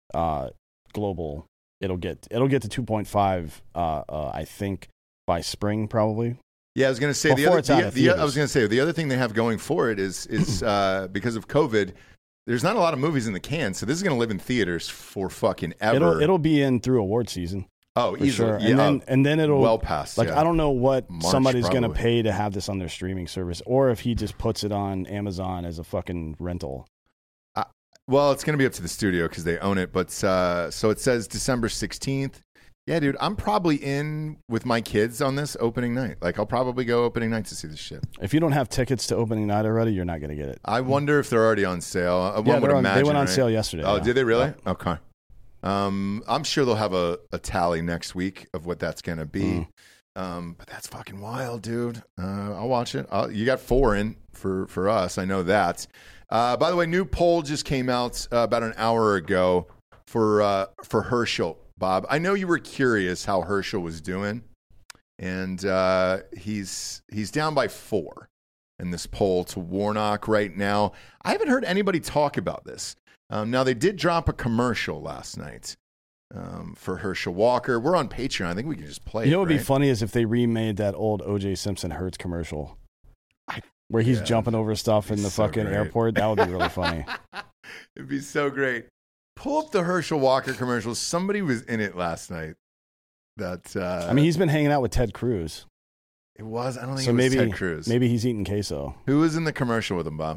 Speaker 4: global. It'll get to 2.5. I think by spring probably.
Speaker 3: Yeah, I was going to say I was going to say the other thing they have going for it is because of COVID. There's not a lot of movies in the can, so this is going to live in theaters for fucking ever.
Speaker 4: It'll be in through award season.
Speaker 3: Oh, easily.
Speaker 4: Sure.
Speaker 3: Yeah.
Speaker 4: And then it'll
Speaker 3: well past.
Speaker 4: Like,
Speaker 3: yeah.
Speaker 4: I don't know what
Speaker 3: March,
Speaker 4: somebody's going to
Speaker 3: probably.
Speaker 4: pay to have this on their streaming service, or if he just puts it on Amazon as a fucking rental.
Speaker 3: Well, it's going to be up to the studio because they own it. But so it says December 16th. Yeah, dude, I'm probably in with my kids on this opening night. Like, I'll probably go opening night to see this shit.
Speaker 4: If you don't have tickets to opening night already, you're not going to get it.
Speaker 3: I wonder if they're already on sale.
Speaker 4: They went on sale yesterday.
Speaker 3: Oh,
Speaker 4: yeah.
Speaker 3: did they really? Yeah. Okay. I'm sure they'll have a tally next week of what that's going to be. But that's fucking wild, dude. I'll watch it. You got 4 in for us. I know that. By the way, new poll just came out about an hour ago for Herschel. Bob, I know you were curious how Herschel was doing, and he's down by 4 in this poll to Warnock right now. I haven't heard anybody talk about this. Now, they did drop a commercial last night for Herschel Walker. We're on Patreon. I think we can just play it.
Speaker 4: You know what would
Speaker 3: right?
Speaker 4: be funny is if they remade that old O.J. Simpson Hertz commercial where he's jumping over stuff in the fucking airport. That would be really funny.
Speaker 3: It'd be so great. Pull up the Herschel Walker commercial. Somebody was in it last night.
Speaker 4: He's been hanging out with Ted Cruz.
Speaker 3: It was. I don't think it was Ted Cruz.
Speaker 4: Maybe he's eating queso.
Speaker 3: Who was in the commercial with him, Bob?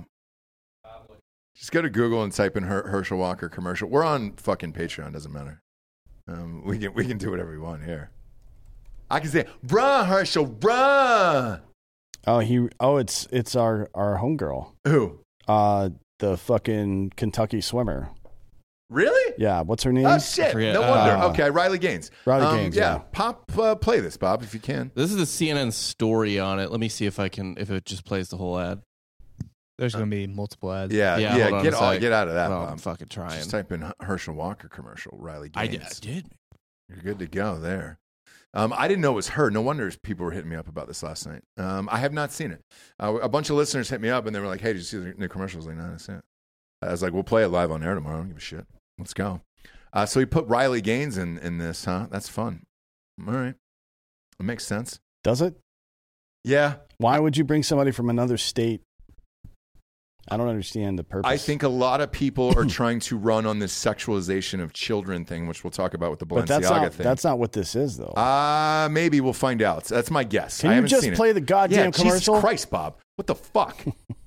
Speaker 3: Just go to Google and type in Herschel Walker commercial. We're on fucking Patreon. Doesn't matter. We can do whatever we want here. I can say, "Bruh, Herschel, bruh."
Speaker 4: It's our homegirl.
Speaker 3: Who?
Speaker 4: The fucking Kentucky swimmer.
Speaker 3: Really?
Speaker 4: Yeah. What's her name?
Speaker 3: Oh shit! No wonder. Okay, Riley Gaines.
Speaker 4: Riley Gaines. Yeah.
Speaker 3: Pop, play this, Bob, if you can.
Speaker 6: This is the CNN story on it. Let me see if it just plays the whole ad.
Speaker 7: There's going to be multiple ads.
Speaker 3: Yeah. Get out of that, Bob.
Speaker 6: I'm fucking trying.
Speaker 3: Just type in Herschel Walker commercial. Riley Gaines.
Speaker 6: I did.
Speaker 3: You're good to go there. I didn't know it was her. No wonder people were hitting me up about this last night. I have not seen it. A bunch of listeners hit me up and they were like, "Hey, did you see the new commercial?" I was like, "No, I didn't see it." I was like, "We'll play it live on air tomorrow. I don't give a shit. Let's go." So he put Riley Gaines in this, huh? That's fun. All right. It makes sense.
Speaker 4: Does it?
Speaker 3: Yeah.
Speaker 4: Why would you bring somebody from another state? I don't understand the purpose.
Speaker 3: I think a lot of people are trying to run on this sexualization of children thing, which we'll talk about with the Balenciaga thing.
Speaker 4: That's not what this is, though.
Speaker 3: Maybe we'll find out. That's my guess.
Speaker 4: Can you just play the goddamn commercial?
Speaker 3: Jesus Christ, Bob. What the fuck?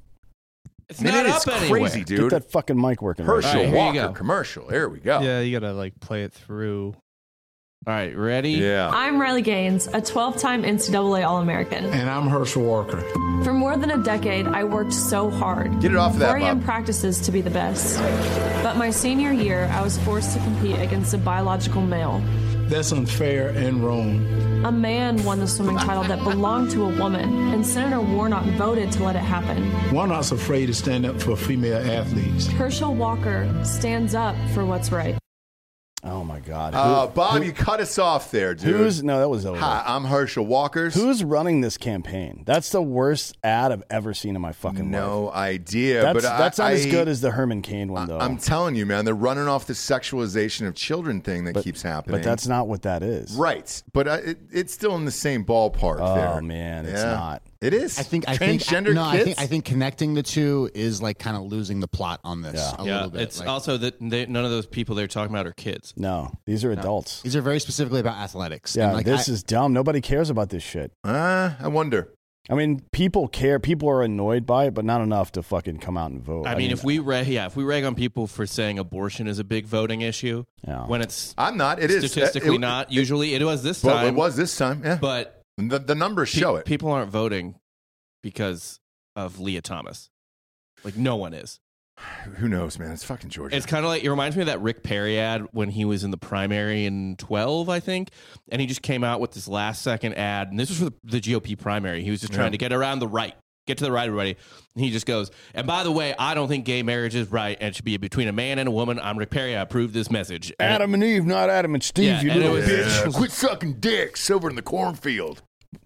Speaker 6: It's not up anywhere.
Speaker 3: Crazy, dude.
Speaker 4: Get that fucking mic working.
Speaker 3: Herschel
Speaker 6: right,
Speaker 3: Walker commercial. Here we go.
Speaker 7: Yeah, you got to play it through.
Speaker 6: All right, ready?
Speaker 3: Yeah.
Speaker 8: I'm Riley Gaines, a 12-time NCAA All-American.
Speaker 2: And I'm Herschel Walker.
Speaker 8: For more than a decade, I worked so hard.
Speaker 3: Get it off of that,
Speaker 8: 4 a.m.
Speaker 3: Bob.
Speaker 8: practices to be the best. But my senior year, I was forced to compete against a biological male.
Speaker 2: That's unfair and wrong.
Speaker 8: A man won the swimming title that belonged to a woman, and Senator Warnock voted to let it happen.
Speaker 2: Warnock's afraid to stand up for female athletes.
Speaker 8: Herschel Walker stands up for what's right.
Speaker 4: Oh, my God.
Speaker 3: Bob, you cut us off there, dude.
Speaker 4: No, that was over.
Speaker 3: Hi, I'm Herschel Walker.
Speaker 4: Who's running this campaign? That's the worst ad I've ever seen in my fucking life.
Speaker 3: No idea.
Speaker 4: That's not as good as the Herman Cain one, though.
Speaker 3: I'm telling you, man, they're running off the sexualization of children thing that keeps happening.
Speaker 4: But that's not what that is.
Speaker 3: Right. But it's still in the same ballpark there.
Speaker 4: Oh, man, it's not.
Speaker 3: It is.
Speaker 5: I think
Speaker 3: transgender kids?
Speaker 5: I think connecting the two is kind of losing the plot on this a little bit.
Speaker 6: It's also that none of those people they're talking about are kids.
Speaker 4: No, these are adults.
Speaker 5: These are very specifically about athletics.
Speaker 4: Yeah,
Speaker 5: and
Speaker 4: this is dumb. Nobody cares about this shit.
Speaker 3: I wonder.
Speaker 4: I mean, people care. People are annoyed by it, but not enough to fucking come out and vote.
Speaker 6: I mean, if we rag on people for saying abortion is a big voting issue, when it's
Speaker 3: I'm not. It is
Speaker 6: statistically not. Usually, it was this time.
Speaker 3: Well, it was this time. Yeah,
Speaker 6: but
Speaker 3: the numbers show it.
Speaker 6: People aren't voting because of Leah Thomas. No one is.
Speaker 3: Who knows, man? It's fucking Georgia.
Speaker 6: It's kind of it reminds me of that Rick Perry ad when he was in the primary in 12, I think. And he just came out with this last second ad. And this was for the GOP primary. He was just trying to get around the right. Get to the right, everybody. And he just goes, and by the way, I don't think gay marriage is right and it should be between a man and a woman. I'm Rick Perry. I approve this message.
Speaker 4: Adam and Eve, not Adam and Steve, you little bitch.
Speaker 3: Quit sucking dicks over in the cornfield.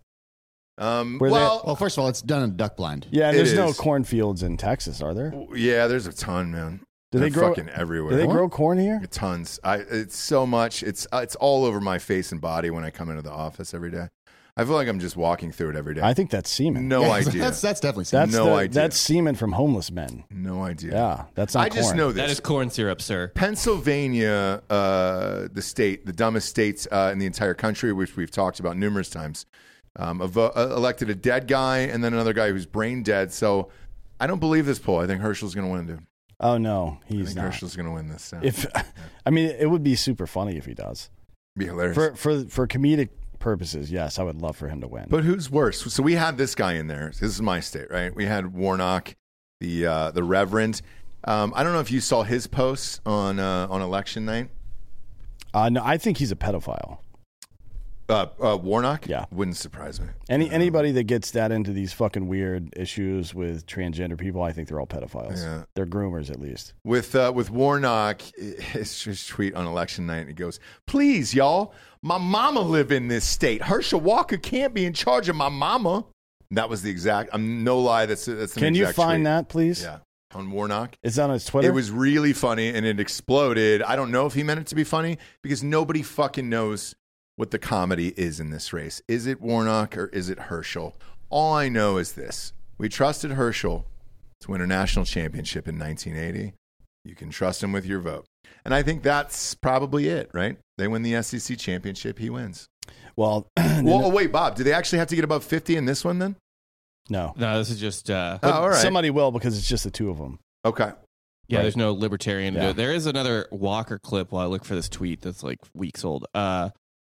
Speaker 5: Well, first of all, it's done in duck blind.
Speaker 4: Yeah, there's no cornfields in Texas, are there?
Speaker 3: Yeah, there's a ton, man.
Speaker 4: They grow
Speaker 3: fucking everywhere?
Speaker 4: Do they grow corn here?
Speaker 3: Tons. It's so much. It's all over my face and body when I come into the office every day. I feel like I'm just walking through it every day.
Speaker 4: I think that's semen.
Speaker 3: No idea.
Speaker 5: That's definitely semen.
Speaker 3: idea.
Speaker 4: That's semen from homeless men.
Speaker 3: No idea.
Speaker 4: Yeah, that's not
Speaker 3: I just
Speaker 4: corn.
Speaker 3: know this.
Speaker 6: That is corn syrup, sir.
Speaker 3: Pennsylvania, the state, the dumbest states in the entire country, which we've talked about numerous times, elected a dead guy and then another guy who's brain dead. So I don't believe this poll. I think Herschel's going to win, dude.
Speaker 4: Oh, no,
Speaker 3: I
Speaker 4: he's
Speaker 3: think
Speaker 4: not.
Speaker 3: Herschel's going to win this. So.
Speaker 4: I mean, it would be super funny if he does.
Speaker 3: Be hilarious.
Speaker 4: For comedic purposes, yes, I would love for him to win.
Speaker 3: But who's worse? So we had this guy in there. This is my state, right? We had Warnock, the Reverend. I don't know if you saw his posts on election night.
Speaker 4: No, I think he's a pedophile.
Speaker 3: Warnock?
Speaker 4: Yeah.
Speaker 3: Wouldn't surprise me.
Speaker 4: Anybody that gets that into these fucking weird issues with transgender people, I think they're all pedophiles.
Speaker 3: Yeah.
Speaker 4: They're groomers, at least.
Speaker 3: With Warnock, his tweet on election night, he goes, "Please, y'all, my mama live in this state. Herschel Walker can't be in charge of my mama." That was the exact. I'm no lie. That's an
Speaker 4: Can you
Speaker 3: exact
Speaker 4: find
Speaker 3: tweet.
Speaker 4: that, please?
Speaker 3: Yeah. On Warnock.
Speaker 4: It's on his Twitter?
Speaker 3: It was really funny, and it exploded. I don't know if he meant it to be funny, because nobody fucking knows what the comedy is in this race. Is it Warnock or is it Herschel? All I know is this. We trusted Herschel to win a national championship in 1980. You can trust him with your vote. And I think that's probably it, right? They win the SEC championship, he wins.
Speaker 4: Well,
Speaker 3: wait, Bob, do they actually have to get above 50 in this one then?
Speaker 4: No.
Speaker 6: No, this is just...
Speaker 3: all right.
Speaker 4: Somebody will, because it's just the two of them.
Speaker 3: Okay.
Speaker 6: Yeah,
Speaker 4: Right.
Speaker 6: there's no libertarian to do
Speaker 4: Yeah.
Speaker 6: it. There is another Walker clip while I look for this tweet that's weeks old.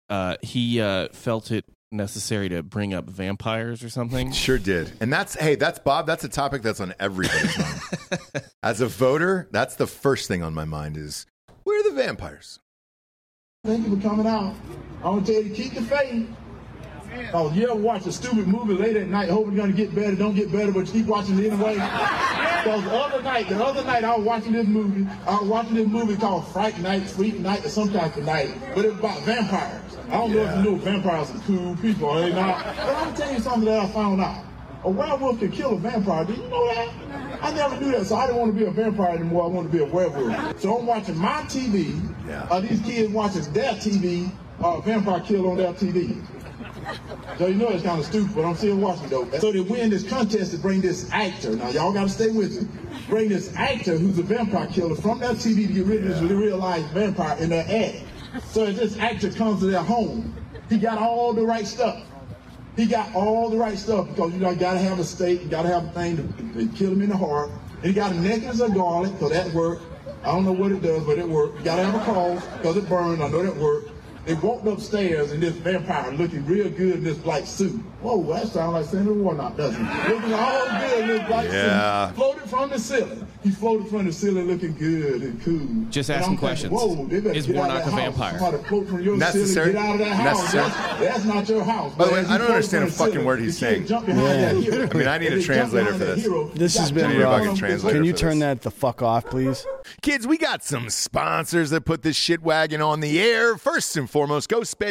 Speaker 6: he felt it necessary to bring up vampires or something.
Speaker 3: Sure did. And that's Bob, that's a topic that's on everybody's mind. As a voter, that's the first thing on my mind is, where are the vampires?
Speaker 9: Thank you for coming out. I want to tell you to keep the faith. Oh, you ever watch a stupid movie late at night, hoping you're going to get better, don't get better, but you keep watching it anyway? Because the other night, I was watching this movie. I was watching this movie called Fright Night, Freak Night, or some type of night, but it was about vampires. I don't know if you know vampires are cool people, are they not? But I'm going to tell you something that I found out. A werewolf can kill a vampire. Did you know that? I never knew that, so I didn't want to be a vampire anymore. I want to be a werewolf. So I'm watching my TV. These kids watching their TV, vampire kill on their TV. So you know it's kind of stupid, but I'm still watching though. So they win this contest to bring this actor. Now y'all got to stay with me. Bring this actor who's a vampire killer from that TV to get rid of this real life vampire in their ad. So as this actor comes to their home, he got all the right stuff. He got all the right stuff because you got to have a stake, you got to have a thing to kill him in the heart. And he got a necklace of garlic, so that worked. I don't know what it does, but it worked. You got to have a cross because it burned. I know that worked. They walked upstairs and this vampire looking real good in this black suit. Whoa, that sounds like Senator Warnock, doesn't it? Looking all good in this black suit. Floated from the ceiling. He floated from the ceiling looking good and cool.
Speaker 6: Just asking questions.
Speaker 9: Whoa,
Speaker 6: is Warnock a vampire?
Speaker 9: Somebody float from your
Speaker 3: Necessary?
Speaker 9: ceiling, get out of that house. That's not your house.
Speaker 3: By the way, I don't understand a fucking word he's saying. I mean, I need a translator for this.
Speaker 4: This has been rough. Can you turn that the fuck off, please?
Speaker 3: Kids, we got some sponsors that put this shit wagon on the air. First and foremost,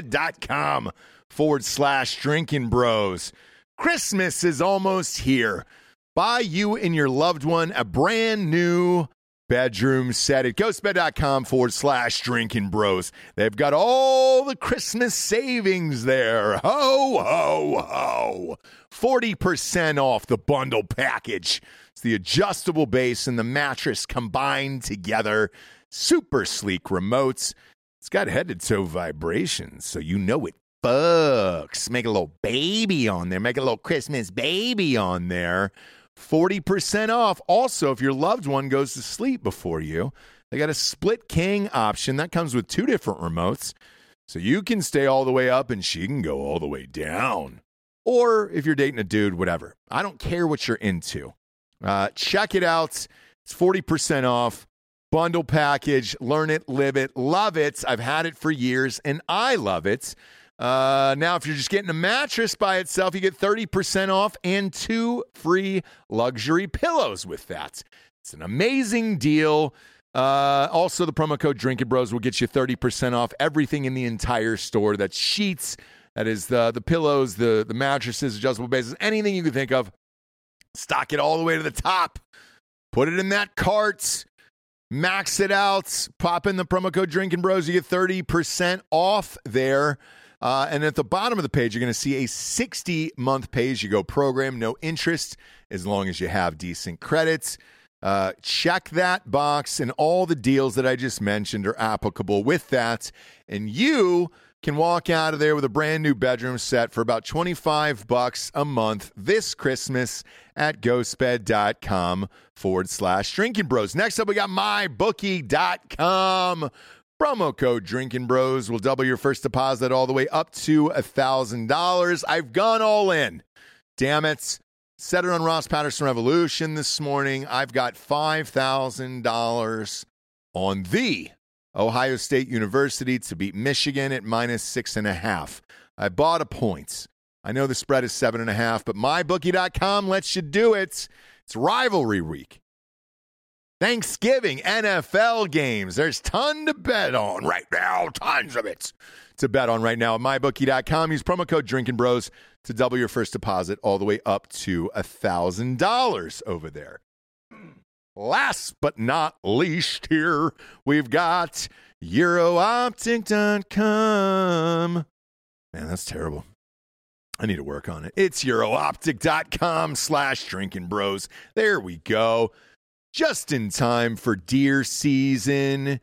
Speaker 3: ghostbed.com/drinking bros. Christmas is almost here. Buy you and your loved one a brand new bedroom set at ghostbed.com/drinking bros. They've got all the Christmas savings there. Ho, ho, ho. 40% off the bundle package. It's the adjustable base and the mattress combined together. Super sleek remotes. It's got head-to-toe vibrations, so you know it fucks. Make a little baby on there. Make a little Christmas baby on there. 40% off. Also, if your loved one goes to sleep before you, they got a split king option. That comes with 2 different remotes, so you can stay all the way up and she can go all the way down. Or if you're dating a dude, whatever. I don't care what you're into. Check it out. It's 40% off. Bundle package. Learn it, live it, love it. I've had it for years, and I love it. Now, if you're just getting a mattress by itself, you get 30% off and 2 free luxury pillows with that. It's an amazing deal. Also, the promo code Drinking Bros will get you 30% off everything in the entire store. That's sheets, that is the pillows, the mattresses, adjustable bases, anything you can think of. Stock it all the way to the top. Put it in that cart. Max it out. Pop in the promo code Drinking Bros. You get 30% off there. And at the bottom of the page, you're going to see a 60-month pay-as-you-go program. No interest as long as you have decent credits. Check that box, and all the deals that I just mentioned are applicable with that. And you can walk out of there with a brand new bedroom set for about $25 a month this Christmas at ghostbed.com/drinking bros. Next up, we got mybookie.com. Promo code Drinking Bros will double your first deposit all the way up to $1,000. I've gone all in. Damn it. Said it on Ross Patterson Revolution this morning. I've got $5,000 on the Ohio State University to beat Michigan at -6.5. I bought a point. I know the spread is 7.5, but mybookie.com lets you do it. It's rivalry week. Thanksgiving, NFL games. There's ton to bet on right now. Tons of it to bet on right now at mybookie.com. Use promo code Drinking Bros to double your first deposit all the way up to $1,000 over there. Last but not least here, we've got EuroOptic.com. Man, that's terrible. I need to work on it. It's EuroOptic.com/Drinking Bros. There we go. Just in time for deer season.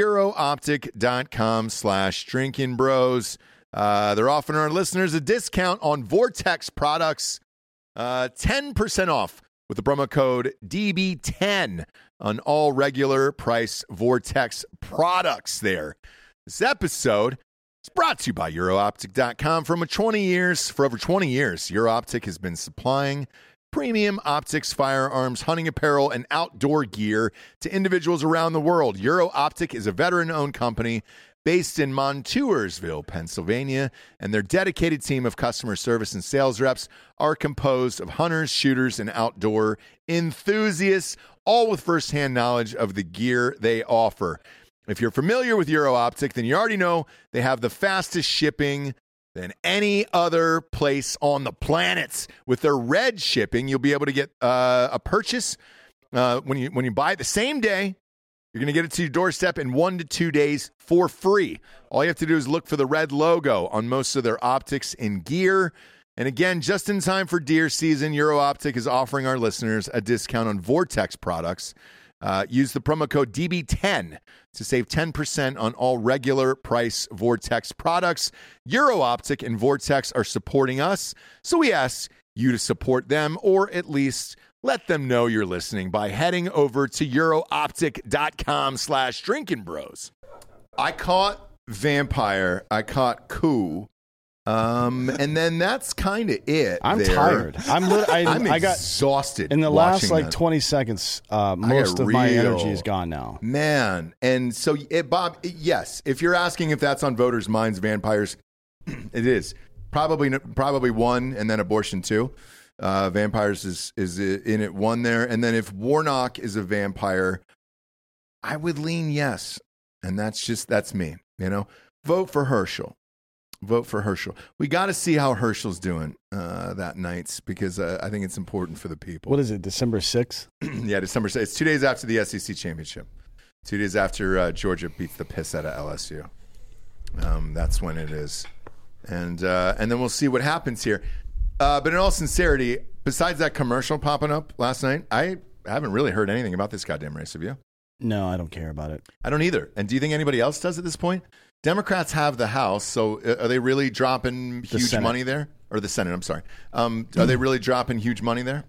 Speaker 3: EuroOptic.com/Drinking Bros. They're offering our listeners a discount on Vortex products. 10% off with the promo code DB10 on all regular price Vortex products there. This episode It's brought to you by EuroOptic.com. For over 20 years, EuroOptic has been supplying premium optics, firearms, hunting apparel, and outdoor gear to individuals around the world. EuroOptic is a veteran-owned company based in Montoursville, Pennsylvania, and their dedicated team of customer service and sales reps are composed of hunters, shooters, and outdoor enthusiasts, all with firsthand knowledge of the gear they offer. If you're familiar with EuroOptic, then you already know they have the fastest shipping than any other place on the planet. With their red shipping, you'll be able to get a purchase when you buy it the same day. You're going to get it to your doorstep in 1 to 2 days for free. All you have to do is look for the red logo on most of their optics and gear. And again, just in time for deer season, EuroOptic is offering our listeners a discount on Vortex products. Use the promo code DB10 to save 10% on all regular price Vortex products. EuroOptic and Vortex are supporting us, so we ask you to support them, or at least let them know you're listening by heading over to EuroOptic.com/drinkingbros. I caught Vampire. I caught Coup. And then that's kind of it.
Speaker 4: I'm
Speaker 3: there.
Speaker 4: tired. I got
Speaker 3: exhausted
Speaker 4: in the last
Speaker 3: watching
Speaker 4: like
Speaker 3: that.
Speaker 4: 20 seconds. Most of my energy is gone now,
Speaker 3: man. And so, Bob, yes, if you're asking if that's on voters' minds, Vampires, it is probably 1, and then Abortion 2. Vampires is in it 1 there, and then if Warnock is a vampire, I would lean yes, and that's me. Vote for Herschel. Vote for Herschel. We got to see how Herschel's doing that night, because I think it's important for the people.
Speaker 4: What is it, December 6th?
Speaker 3: Yeah, December 6th. It's 2 days after the SEC championship. 2 days after Georgia beats the piss out of LSU. That's when it is. And then we'll see what happens here. But in all sincerity, besides that commercial popping up last night, I haven't really heard anything about this goddamn race. Have you?
Speaker 4: No, I don't care about it.
Speaker 3: I don't either. And do you think anybody else does at this point? Democrats have the House, so are they really dropping huge money there? Or the Senate, I'm sorry. Are they really dropping huge money there?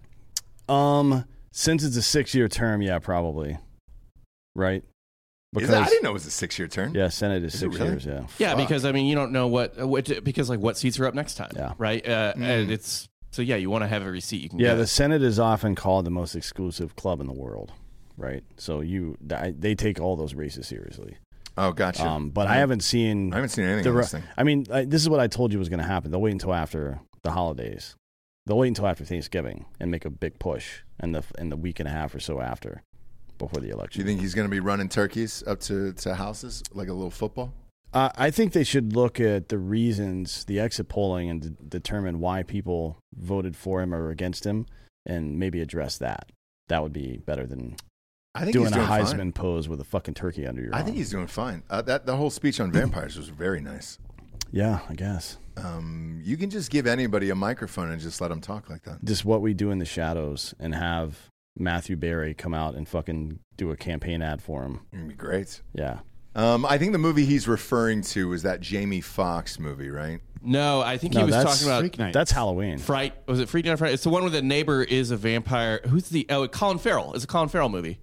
Speaker 4: Since it's a 6-year term, yeah, probably. Right?
Speaker 3: Because I didn't know it was a 6-year term.
Speaker 4: Yeah, Senate is 6 years, yeah.
Speaker 6: Yeah, because, you don't know what seats are up next time,
Speaker 4: yeah.
Speaker 6: right? And it's, so yeah, you want to have every seat you can get.
Speaker 4: Yeah, the Senate is often called the most exclusive club in the world, right? So they take all those races seriously.
Speaker 3: Oh, gotcha.
Speaker 4: But I haven't seen
Speaker 3: anything on this thing.
Speaker 4: I mean, this is what I told you was going to happen. They'll wait until after the holidays. They'll wait until after Thanksgiving and make a big push in the week and a half or so after, before the election.
Speaker 3: Do you think he's going to be running turkeys up to houses like a little football?
Speaker 4: I think they should look at the reasons, the exit polling, and determine why people voted for him or against him, and maybe address that. That would be better than doing a Heisman pose with a fucking turkey under your arm.
Speaker 3: I think he's doing fine. The whole speech on vampires was very nice.
Speaker 4: Yeah, I guess.
Speaker 3: You can just give anybody a microphone and just let them talk like that.
Speaker 4: Just what we do in the shadows, and have Matthew Berry come out and fucking do a campaign ad for him.
Speaker 3: It'd be great.
Speaker 4: Yeah.
Speaker 3: I think the movie he's referring to is that Jamie Foxx movie, right?
Speaker 6: No, I think he was talking about
Speaker 5: Freak Night.
Speaker 4: That's Halloween.
Speaker 6: Fright. Was it Freak Night? Fright? It's the one where the neighbor is a vampire. Colin Farrell. It's a Colin Farrell movie.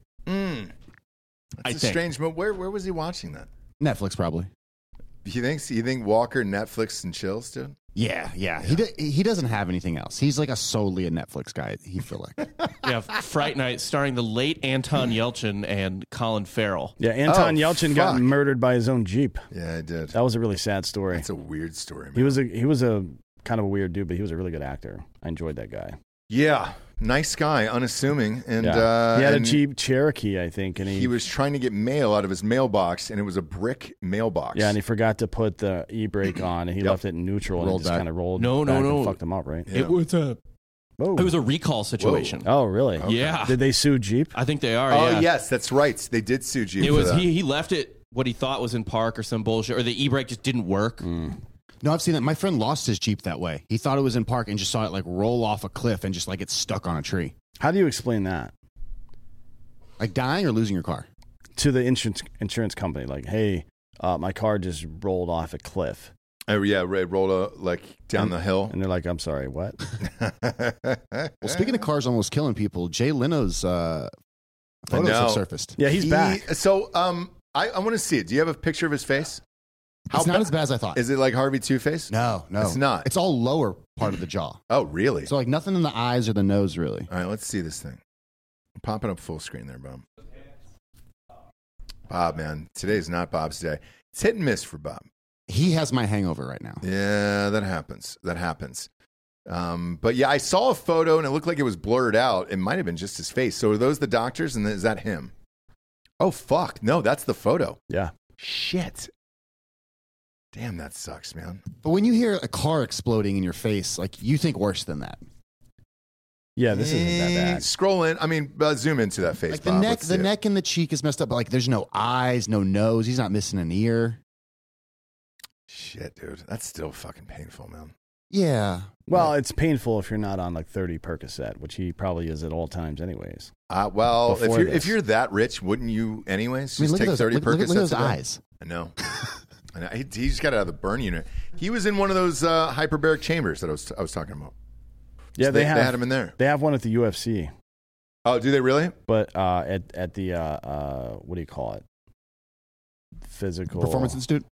Speaker 3: That's a strange movie. Where was he watching that?
Speaker 5: Netflix, probably.
Speaker 3: You think Walker, Netflix, and chills, dude?
Speaker 5: Yeah. He doesn't have anything else. He's like solely a Netflix guy, he feel like.
Speaker 6: Yeah, Fright Night, starring the late Anton Yelchin and Colin Farrell.
Speaker 4: Yeah, Anton Yelchin got murdered by his own Jeep.
Speaker 3: Yeah, I did.
Speaker 4: That was a really sad story.
Speaker 3: That's a weird story, man.
Speaker 4: He was a kind of a weird dude, but he was a really good actor. I enjoyed that guy.
Speaker 3: Yeah, nice guy, unassuming, and
Speaker 4: he had a Jeep Cherokee, I think, and
Speaker 3: he was trying to get mail out of his mailbox, and it was a brick mailbox.
Speaker 4: Yeah, and he forgot to put the e-brake on, and he left it in neutral, and it just kind of rolled back and fucked him up, right?
Speaker 6: Yeah. It was a recall situation.
Speaker 4: Whoa. Oh, really?
Speaker 6: Okay. Yeah.
Speaker 4: Did they sue Jeep?
Speaker 6: I think they are.
Speaker 3: Oh,
Speaker 6: yeah.
Speaker 3: yes, that's right. They did sue Jeep.
Speaker 6: It was he left it what he thought was in park or some bullshit, or the e-brake just didn't work.
Speaker 5: No, I've seen that. My friend lost his Jeep that way. He thought it was in park and just saw it like roll off a cliff and just like get stuck on a tree.
Speaker 4: How do you explain that?
Speaker 5: Like dying or losing your car?
Speaker 4: To the insurance company, like, hey, my car just rolled off a cliff.
Speaker 3: Oh, yeah, it rolled down the hill.
Speaker 4: And they're like, I'm sorry, what?
Speaker 5: Well, speaking of cars almost killing people, Jay Leno's photos have surfaced.
Speaker 4: Yeah, he's back.
Speaker 3: So I want to see it. Do you have a picture of his face?
Speaker 5: It's not as bad as I thought.
Speaker 3: Is it like Harvey Two-Face?
Speaker 5: No.
Speaker 3: It's not.
Speaker 5: It's all lower part of the jaw.
Speaker 3: Oh, really?
Speaker 5: So like nothing in the eyes or the nose, really.
Speaker 3: All right, let's see this thing. I'm popping up full screen there, Bob. Bob, man. Today's not Bob's day. It's hit and miss for Bob.
Speaker 5: He has my hangover right now.
Speaker 3: Yeah, that happens. But yeah, I saw a photo and it looked like it was blurred out. It might have been just his face. So are those the doctors and is that him? Oh, fuck. No, that's the photo.
Speaker 4: Yeah.
Speaker 3: Shit. Damn, that sucks, man.
Speaker 5: But when you hear a car exploding in your face, like you think worse than that.
Speaker 4: Yeah, this isn't that bad.
Speaker 3: Scroll in. I mean, zoom into that face,
Speaker 5: Like
Speaker 3: Bob.
Speaker 5: the neck and the cheek is messed up, but like there's no eyes, no nose. He's not missing an ear.
Speaker 3: Shit, dude. That's still fucking painful, man.
Speaker 5: Yeah.
Speaker 4: Well, it's painful if you're not on like 30 Percocet, which he probably is at all times anyways.
Speaker 3: Well,
Speaker 4: Before
Speaker 3: if you're that rich, wouldn't you anyways?
Speaker 5: I mean,
Speaker 3: Just
Speaker 5: look
Speaker 3: take
Speaker 5: at those,
Speaker 3: 30
Speaker 5: look
Speaker 3: Percocets
Speaker 5: at those
Speaker 3: a day?
Speaker 5: eyes.
Speaker 3: I know. I know. He just got out of the burn unit. He was in one of those hyperbaric chambers that I was talking about.
Speaker 4: Yeah,
Speaker 3: So they had him in there.
Speaker 4: They have one at the UFC.
Speaker 3: Oh, do they really?
Speaker 4: But at the what do you call it? Physical
Speaker 5: Performance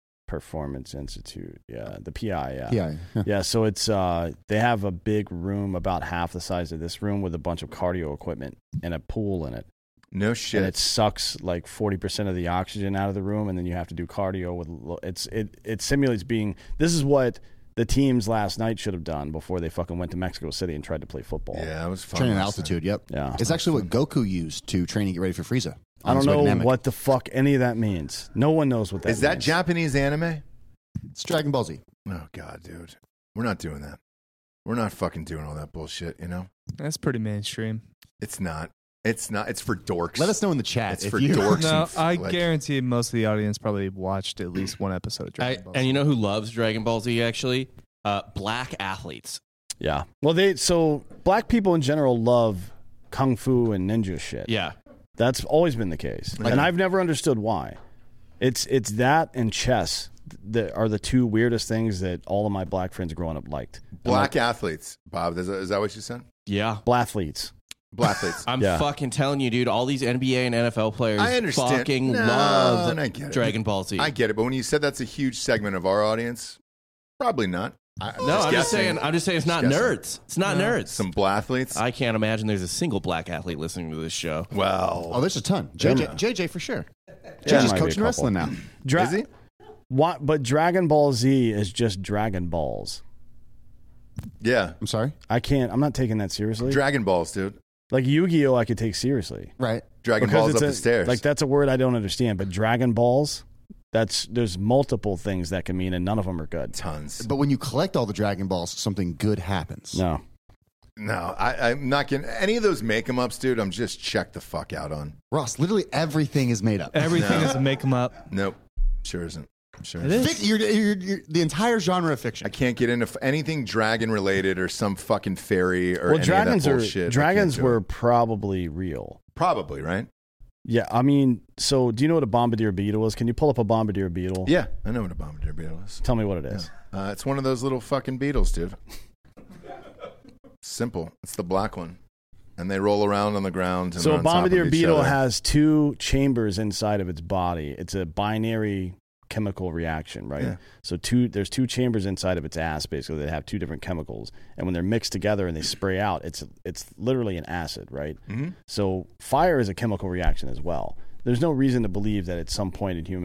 Speaker 4: Institute. Yeah, the PI. Yeah,
Speaker 5: PI.
Speaker 4: Yeah. So it's they have a big room about half the size of this room with a bunch of cardio equipment and a pool in it.
Speaker 3: No shit.
Speaker 4: And it sucks like 40% of the oxygen out of the room, and then you have to do cardio with it simulates being. This is what the teams last night should have done before they fucking went to Mexico City and tried to play football.
Speaker 3: Yeah, it was fun.
Speaker 5: Training altitude, yep.
Speaker 4: Yeah.
Speaker 5: It's actually what Goku used to train and get ready for Frieza.
Speaker 4: I don't know what the fuck any of that means. No one knows what that means.
Speaker 3: Is that Japanese anime?
Speaker 5: It's Dragon Ball Z.
Speaker 3: Oh, God, dude. We're not doing that. We're not fucking doing all that bullshit, you know?
Speaker 7: That's pretty mainstream.
Speaker 3: It's not. It's not. It's for dorks.
Speaker 5: Let us know in the chat.
Speaker 3: It's for dorks.
Speaker 7: No, I
Speaker 3: like,
Speaker 7: guarantee most of the audience probably watched at least one episode of Dragon Ball Z.
Speaker 6: And you know who loves Dragon Ball Z, actually? Black athletes.
Speaker 4: Yeah. Well, so black people in general love kung fu and ninja shit.
Speaker 6: Yeah.
Speaker 4: That's always been the case. And I've never understood why. It's that and chess that are the two weirdest things that all of my black friends growing up liked.
Speaker 3: Black athletes, Bob. Is that what you said?
Speaker 6: Yeah.
Speaker 4: Blathletes.
Speaker 3: Blathletes.
Speaker 6: I'm fucking telling you, dude, all these NBA and NFL players
Speaker 3: I understand.
Speaker 6: fucking
Speaker 3: No,
Speaker 6: love
Speaker 3: and I get it.
Speaker 6: Dragon Ball Z.
Speaker 3: I get it, but when you said that's a huge segment of our audience, probably not.
Speaker 6: I'm just saying it's not nerds. It's not nerds.
Speaker 3: Some blathletes.
Speaker 6: I can't imagine there's a single black athlete listening to this show.
Speaker 3: Well,
Speaker 5: Oh, there's a ton. JJ for sure.
Speaker 4: There
Speaker 5: JJ's
Speaker 4: might be a
Speaker 5: coaching
Speaker 4: couple.
Speaker 5: wrestling now.
Speaker 3: is he?
Speaker 4: What? But Dragon Ball Z is just Dragon Balls.
Speaker 3: Yeah.
Speaker 5: I'm sorry?
Speaker 4: I'm not taking that seriously.
Speaker 3: Dragon Balls, dude.
Speaker 4: Like Yu-Gi-Oh! I could take seriously.
Speaker 5: Right.
Speaker 3: Dragon
Speaker 4: Because
Speaker 3: Balls
Speaker 4: it's
Speaker 3: up the stairs.
Speaker 4: Like that's a word I don't understand. But Dragon Balls, there's multiple things that can mean, and none of them are good.
Speaker 3: Tons.
Speaker 5: But when you collect all the Dragon Balls, something good happens.
Speaker 4: No.
Speaker 3: No, I'm not getting any of those make-em-ups, dude. I'm just checked the fuck out on.
Speaker 5: Ross, literally everything is made up.
Speaker 7: Everything is a make 'em up.
Speaker 3: Nope. Sure isn't. Sure
Speaker 7: It
Speaker 3: isn't.
Speaker 7: is.
Speaker 5: You're the entire genre of fiction.
Speaker 3: I can't get into anything dragon related or some fucking fairy or
Speaker 4: Well,
Speaker 3: any
Speaker 4: dragons
Speaker 3: of that bullshit.
Speaker 4: dragons were probably real.
Speaker 3: Probably, right?
Speaker 4: Yeah, I mean, so do you know what a bombardier beetle is? Can you pull up a bombardier beetle?
Speaker 3: Yeah, I know what a bombardier beetle is.
Speaker 4: Tell me what it is.
Speaker 3: It's one of those little fucking beetles, dude. Simple. It's the black one. And they roll around on the ground. And
Speaker 4: So
Speaker 3: they're
Speaker 4: a
Speaker 3: on top of
Speaker 4: bombardier
Speaker 3: each
Speaker 4: beetle
Speaker 3: other.
Speaker 4: has two chambers inside of its body. It's a binary chemical reaction, right?
Speaker 3: Yeah.
Speaker 4: So there's two chambers inside of its ass, basically, that have two different chemicals. And when they're mixed together and they spray out, it's literally an acid, right?
Speaker 3: Mm-hmm.
Speaker 4: So fire is a chemical reaction as well. There's no reason to believe that at some point in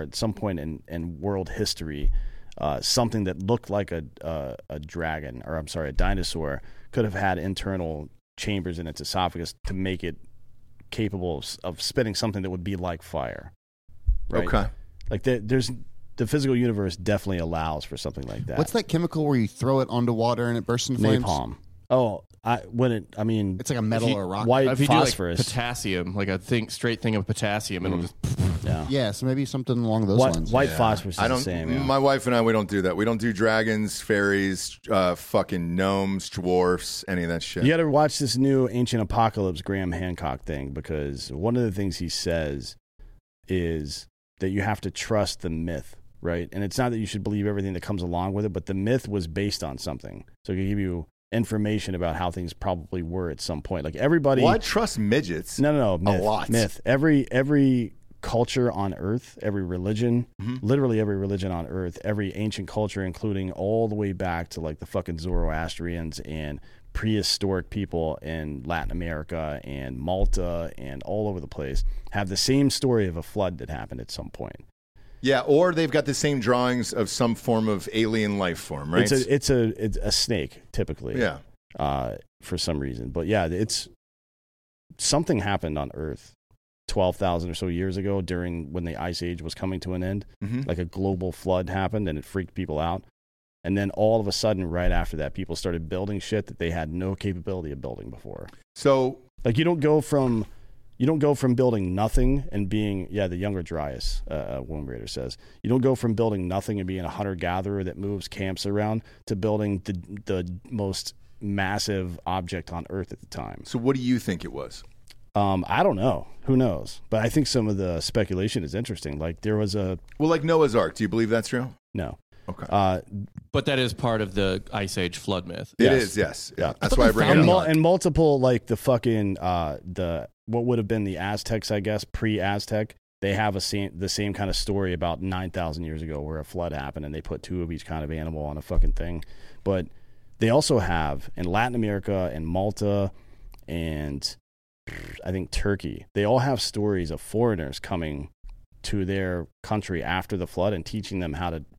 Speaker 4: in world history, something that looked like a dragon, or I'm sorry, a dinosaur, could have had internal chambers in its esophagus to make it capable of spitting something that would be like fire. Right?
Speaker 3: Okay.
Speaker 4: Like the physical universe definitely allows for something like that.
Speaker 5: What's that chemical where you throw it onto water and it bursts into flames?
Speaker 4: Napalm. Oh,
Speaker 5: It's like a metal or a rock.
Speaker 4: white
Speaker 6: If you
Speaker 4: phosphorus.
Speaker 6: do like potassium, like a straight thing of potassium, it'll just.
Speaker 4: yeah.
Speaker 5: Yeah, so maybe something along those lines.
Speaker 4: White phosphorus is
Speaker 3: I don't.
Speaker 4: the same. Yeah.
Speaker 3: My wife and I, we don't do that. We don't do dragons, fairies, fucking gnomes, dwarfs, any of that shit.
Speaker 4: You got to watch this new Ancient Apocalypse Graham Hancock thing, because one of the things he says is that you have to trust the myth, right? And it's not that you should believe everything that comes along with it, but the myth was based on something. So it can give you information about how things probably were at some point. Like everybody...
Speaker 3: Well, I trust midgets.
Speaker 4: No. Myth,
Speaker 3: lot.
Speaker 4: Myth. Every culture on Earth, every religion, literally every religion on Earth, every ancient culture, including all the way back to like the fucking Zoroastrians and prehistoric people in Latin America and Malta and all over the place, have the same story of a flood that happened at some point.
Speaker 3: Yeah, or they've got the same drawings of some form of alien life form, right?
Speaker 4: It's a snake, typically.
Speaker 3: Yeah.
Speaker 4: For some reason. But yeah, it's something happened on Earth 12,000 or so years ago during when the Ice Age was coming to an end. Like a global flood happened and it freaked people out. And then all of a sudden, right after that, people started building shit that they had no capability of building before.
Speaker 3: So,
Speaker 4: like, you don't go from building nothing and being, the younger Dryas, Womb Raider says, you don't go from building nothing and being a hunter-gatherer that moves camps around to building the most massive object on Earth at the time.
Speaker 3: So what do you think it was?
Speaker 4: I don't know. Who knows? But I think some of the speculation is interesting. Like there was
Speaker 3: like Noah's Ark. Do you believe that's true?
Speaker 4: No.
Speaker 3: Okay.
Speaker 6: But that is part of the Ice Age flood myth.
Speaker 3: It is, yes. Yeah. That's why I bring it up.
Speaker 4: And multiple, like the fucking, what would have been the Aztecs, I guess, pre-Aztec, they have the same kind of story about 9,000 years ago where a flood happened and they put 2 of each kind of animal on a fucking thing. But they also have in Latin America and Malta and I think Turkey, they all have stories of foreigners coming to their country after the flood and teaching them how to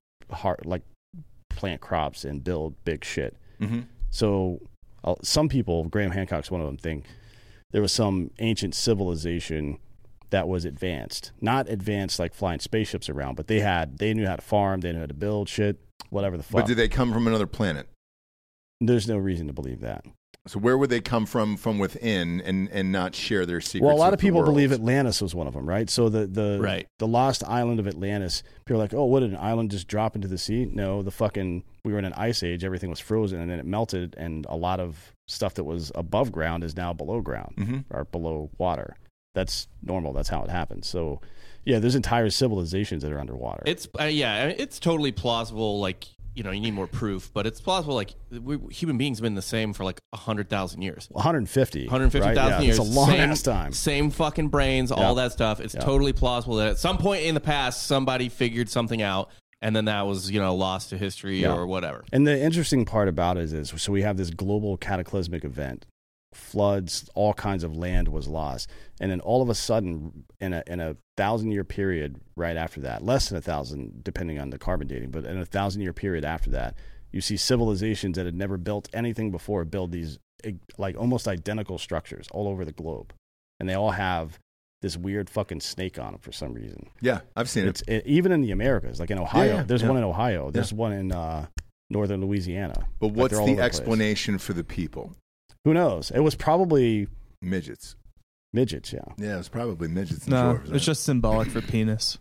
Speaker 4: plant crops and build big shit. So some people, Graham Hancock's one of them, think there was some ancient civilization that was advanced. Not advanced like flying spaceships around, but they knew how to farm, they knew how to build shit, whatever the fuck.
Speaker 3: But did they come from another planet?
Speaker 4: There's no reason to believe that.
Speaker 3: So where would they come from within and not share their secrets?
Speaker 4: Well, a lot of people believe Atlantis was one of them, right? So the lost island of Atlantis, people are like, oh, what, did an island just drop into the sea? No, we were in an ice age, everything was frozen, and then it melted, and a lot of stuff that was above ground is now below ground, or below water. That's normal, that's how it happens. So, yeah, there's entire civilizations that are underwater.
Speaker 6: It's it's totally plausible, like, you need more proof, but it's plausible. Like human beings have been the same for like 100,000 years,
Speaker 4: 150,000
Speaker 6: right? years.
Speaker 4: It's a long ass time.
Speaker 6: Same fucking brains, all that stuff. It's totally plausible that at some point in the past, somebody figured something out, and then that was lost to history or whatever.
Speaker 4: And the interesting part about it is, so we have this global cataclysmic event, floods, all kinds of land was lost, and then all of a sudden, in a 1,000-year period right after that, less than 1,000 depending on the carbon dating, but in a 1,000-year period after that, you see civilizations that had never built anything before build these like almost identical structures all over the globe, and they all have this weird fucking snake on them for some reason.
Speaker 3: Yeah, I've seen it.
Speaker 4: Even in the Americas, like in Ohio, there's one in Ohio, there's one in northern Louisiana.
Speaker 3: But what's the explanation for the people?
Speaker 4: Who knows? It was probably
Speaker 3: midgets.
Speaker 4: Midgets, yeah.
Speaker 3: Yeah, it was probably midgets.
Speaker 7: No, it's just symbolic for penis.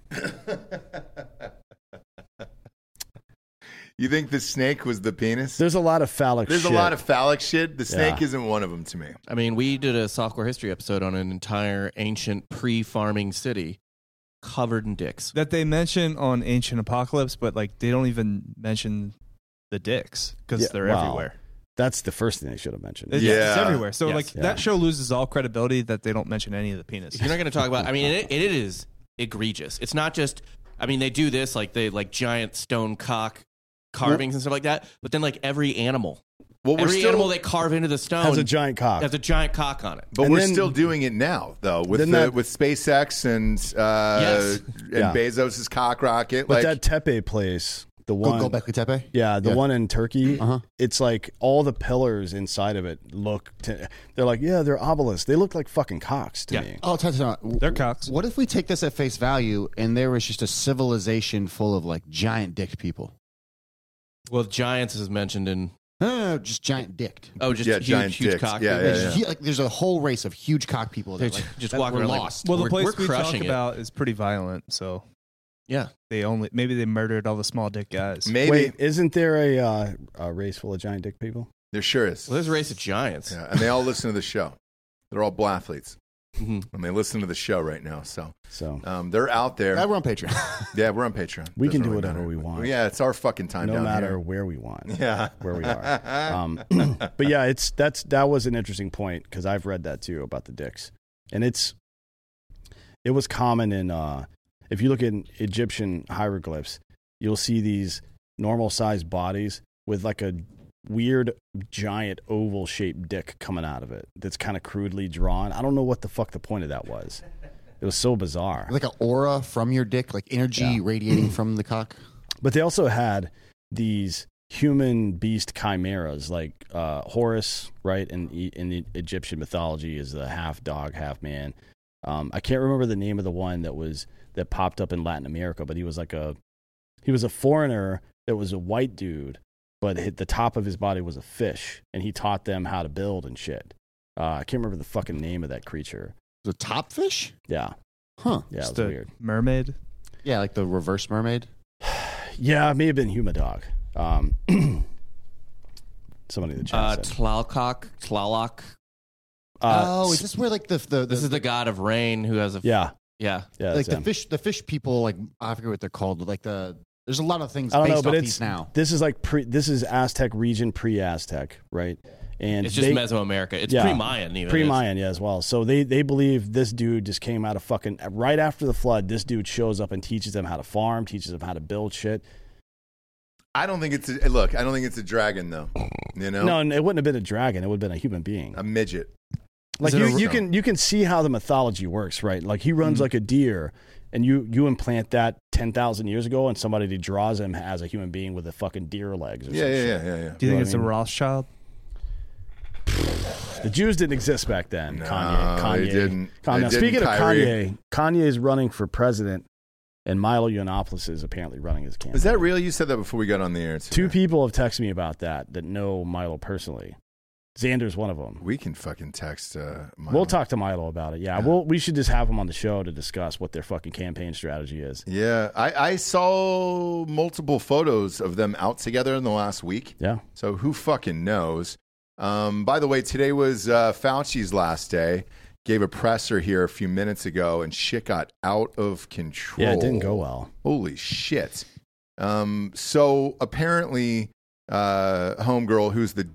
Speaker 3: You think the snake was the penis?
Speaker 4: There's a lot of phallic shit.
Speaker 3: There's a lot of phallic shit. The snake isn't one of them to me.
Speaker 6: I mean, we did a softcore history episode on an entire ancient pre-farming city covered in dicks.
Speaker 7: That they mention on Ancient Apocalypse, but like they don't even mention the dicks because they're everywhere.
Speaker 4: That's the first thing they should have mentioned.
Speaker 7: It's everywhere. So that show loses all credibility that they don't mention any of the penis.
Speaker 6: You're not going to talk about. I mean, it is egregious. It's not just. I mean, they do this like they like giant stone cock carvings and stuff like that. But then like every animal, animal they carve into the stone
Speaker 4: has a giant cock.
Speaker 6: Has a giant cock on it.
Speaker 3: But we're still doing it now, though, with SpaceX and Bezos's cock rocket.
Speaker 4: But that Tepe place. The one,
Speaker 5: Göbekli Tepe?
Speaker 4: Yeah, the one in Turkey. It's like all the pillars inside of it they're like, they're obelisks. They look like fucking cocks to me.
Speaker 5: Oh,
Speaker 7: they're cocks.
Speaker 5: What if we take this at face value and there was just a civilization full of like giant dick people?
Speaker 6: Well, giants is mentioned in.
Speaker 5: No, just giant dicked.
Speaker 6: Oh, just huge cock.
Speaker 3: Yeah.
Speaker 5: Like, there's a whole race of huge cock people that
Speaker 6: just walking around
Speaker 5: lost.
Speaker 7: Well, the place
Speaker 6: we're
Speaker 7: we talk
Speaker 6: crushing
Speaker 7: about is pretty violent, so.
Speaker 6: Yeah,
Speaker 7: maybe they murdered all the small dick guys.
Speaker 3: Maybe.
Speaker 4: Wait, isn't there a race full of giant dick people?
Speaker 3: There sure is.
Speaker 6: Well, there's a race of giants.
Speaker 3: Yeah, and they all listen to the show. They're all blathletes. And they listen to the show right now. So they're out there.
Speaker 5: Yeah, we're on Patreon.
Speaker 3: Yeah, we're on Patreon.
Speaker 4: We can do whatever we want.
Speaker 3: Yeah, it's our fucking time
Speaker 4: no matter
Speaker 3: here.
Speaker 4: where we want.
Speaker 3: Yeah,
Speaker 4: where we are. But yeah, that was an interesting point because I've read that too about the dicks, and it it was common in if you look at Egyptian hieroglyphs, you'll see these normal sized bodies with like a weird giant oval shaped dick coming out of it that's kind of crudely drawn. I don't know what the fuck the point of that was. It was so bizarre.
Speaker 5: Like an aura from your dick, like energy radiating from the cock.
Speaker 4: But they also had these human beast chimeras, like Horus, right? In the Egyptian mythology, is the half dog, half man. I can't remember the name of the one that popped up in Latin America, but he was a foreigner that was a white dude, but the top of his body was a fish, and he taught them how to build and shit. I can't remember the fucking name of that creature.
Speaker 5: The top fish?
Speaker 4: Yeah.
Speaker 5: Huh.
Speaker 4: Yeah, it was
Speaker 7: the
Speaker 4: weird.
Speaker 7: Mermaid?
Speaker 5: Yeah, like the reverse mermaid.
Speaker 4: Yeah, it may have been Humidog. Somebody in the chat said.
Speaker 6: Tlaloc.
Speaker 5: Is this where like the
Speaker 6: This is the god of rain who has a
Speaker 4: Yeah.
Speaker 6: yeah.
Speaker 5: like the fish people, like I forget what they're called, like there's a lot of things
Speaker 4: I don't
Speaker 5: based
Speaker 4: know, but
Speaker 5: off these now.
Speaker 4: This is like this is Aztec region, pre-Aztec, right? And
Speaker 6: It's just Mesoamerica. It's pre-Mayan even.
Speaker 4: Pre-Mayan, yeah, as well. So they believe this dude just came out of fucking right after the flood. This dude shows up and teaches them how to farm, teaches them how to build shit.
Speaker 3: I don't think it's a dragon though. You know?
Speaker 4: No, it wouldn't have been a dragon. It would have been a human being.
Speaker 3: A midget.
Speaker 4: Like you can see how the mythology works, right? Like he runs like a deer, and you implant that 10,000 years ago, and somebody draws him as a human being with a fucking deer legs. Or some shit.
Speaker 3: Yeah.
Speaker 7: Do you think it's a Rothschild?
Speaker 4: The Jews didn't exist back then.
Speaker 3: No,
Speaker 4: Kanye
Speaker 3: they didn't.
Speaker 4: Now,
Speaker 3: They
Speaker 4: speaking
Speaker 3: didn't,
Speaker 4: of
Speaker 3: Kyrie.
Speaker 4: Kanye is running for president, and Milo Yiannopoulos is apparently running his campaign.
Speaker 3: Is that real? You said that before we got on the air. Today.
Speaker 4: 2 people have texted me about that know Milo personally. Xander's one of them.
Speaker 3: We can fucking text. Milo.
Speaker 4: We'll talk to Milo about it. Yeah. We should just have him on the show to discuss what their fucking campaign strategy is.
Speaker 3: Yeah, I saw multiple photos of them out together in the last week.
Speaker 4: Yeah.
Speaker 3: So who fucking knows? By the way, today was Fauci's last day. Gave a presser here a few minutes ago, and shit got out of control.
Speaker 4: Yeah, it didn't go well.
Speaker 3: Holy shit. So apparently, homegirl, who's the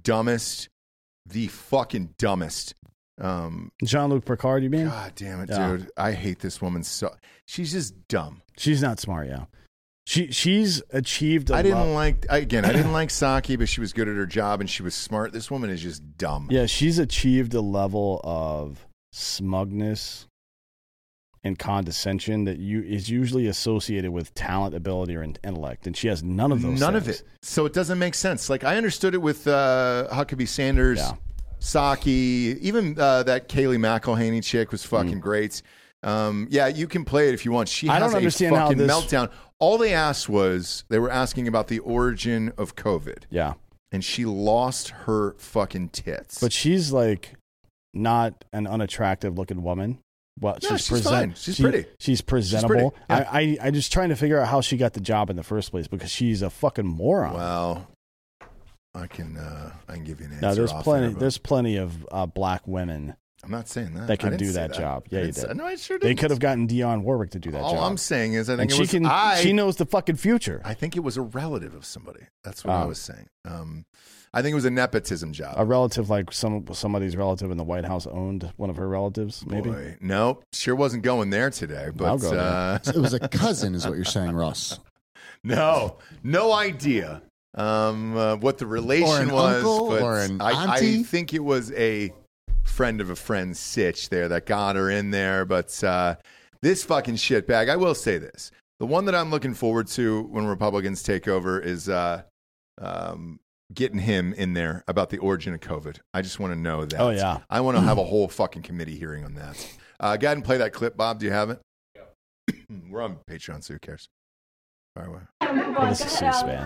Speaker 3: fucking dumbest.
Speaker 4: Jean-Luc Picard, you mean?
Speaker 3: God damn it, dude. I hate this woman so. She's just dumb.
Speaker 4: She's not smart, yeah. She's achieved
Speaker 3: I didn't like Saki, but she was good at her job and she was smart. This woman is just dumb.
Speaker 4: Yeah, she's achieved a level of smugness and condescension that is usually associated with talent, ability, or intellect, and she has none of those.
Speaker 3: None of it. So it doesn't make sense. Like I understood it with Huckabee Sanders, Saki, even that Kayleigh McElhaney chick was fucking great. Yeah, you can play it if you want. She has
Speaker 4: I don't understand
Speaker 3: fucking
Speaker 4: how this
Speaker 3: meltdown. All they asked was they were asking about the origin of COVID.
Speaker 4: Yeah,
Speaker 3: and she lost her fucking tits.
Speaker 4: But she's like not an unattractive looking woman. Well,
Speaker 3: no, she's fine. She's pretty.
Speaker 4: She's presentable.
Speaker 3: She's pretty. Yeah.
Speaker 4: I just trying to figure out how she got the job in the first place because she's a fucking moron.
Speaker 3: Well, I can give you an answer.
Speaker 4: No, there's
Speaker 3: off
Speaker 4: plenty.
Speaker 3: there, but
Speaker 4: There's plenty of black women.
Speaker 3: I'm not saying that.
Speaker 4: That can
Speaker 3: I didn't
Speaker 4: do
Speaker 3: say
Speaker 4: that job. Yeah, you did.
Speaker 3: No, I sure
Speaker 4: They
Speaker 3: didn't.
Speaker 4: could have gotten Dionne Warwick to do that job.
Speaker 3: All I'm saying is, I think
Speaker 4: and she knows the fucking future.
Speaker 3: I think it was a relative of somebody. That's what I was saying. I think it was a nepotism job.
Speaker 4: A relative, like somebody's relative in the White House owned one of her relatives, maybe.
Speaker 3: Boy, no, sure wasn't going there today. But
Speaker 4: I'll go there.
Speaker 5: So it was a cousin, is what you're saying, Ross?
Speaker 3: No idea what the relation
Speaker 5: Or an
Speaker 3: was.
Speaker 5: uncle
Speaker 3: but
Speaker 5: or an
Speaker 3: I
Speaker 5: auntie?
Speaker 3: think it was a friend of a friend's sitch there that got her in there. But this fucking shitbag, I will say this. The one that I'm looking forward to when Republicans take over is getting him in there about the origin of COVID. I just want to know that.
Speaker 4: Oh, yeah.
Speaker 3: I want to have a whole fucking committee hearing on that. Go ahead and play that clip, Bob. Do you have it? Yeah. We're on Patreon, so who cares? Fire away.
Speaker 4: Well, this is C-SPAN.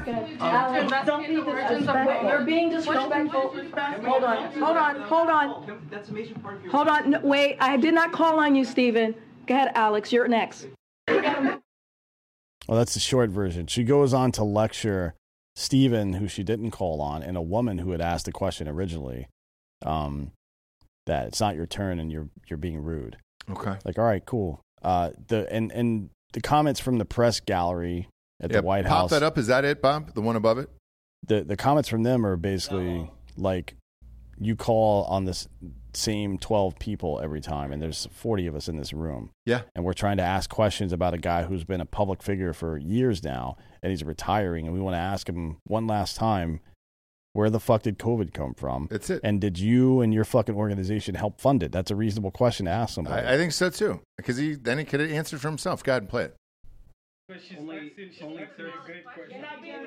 Speaker 10: You're being disrespectful. Hold on. No, wait, I did not call on you, Stephen. Go ahead, Alex. You're next.
Speaker 4: Well, that's the short version. She goes on to lecture Stephen, who she didn't call on, and a woman who had asked the question originally, that it's not your turn and you're being rude.
Speaker 3: Okay.
Speaker 4: Like, all right, cool. The comments from the press gallery at the White House.
Speaker 3: Pop that up. Is that it, Bob? The one above it?
Speaker 4: The comments from them are basically like, you call on this same 12 people every time, and there's 40 of us in this room.
Speaker 3: Yeah.
Speaker 4: And we're trying to ask questions about a guy who's been a public figure for years now, and he's retiring, and we want to ask him one last time, where the fuck did COVID come from?
Speaker 3: That's it.
Speaker 4: And did you and your fucking organization help fund it? That's a reasonable question to ask somebody.
Speaker 3: I think so too, because then he could have answered for himself. Go ahead and play it.
Speaker 11: But she's only 30 great questions.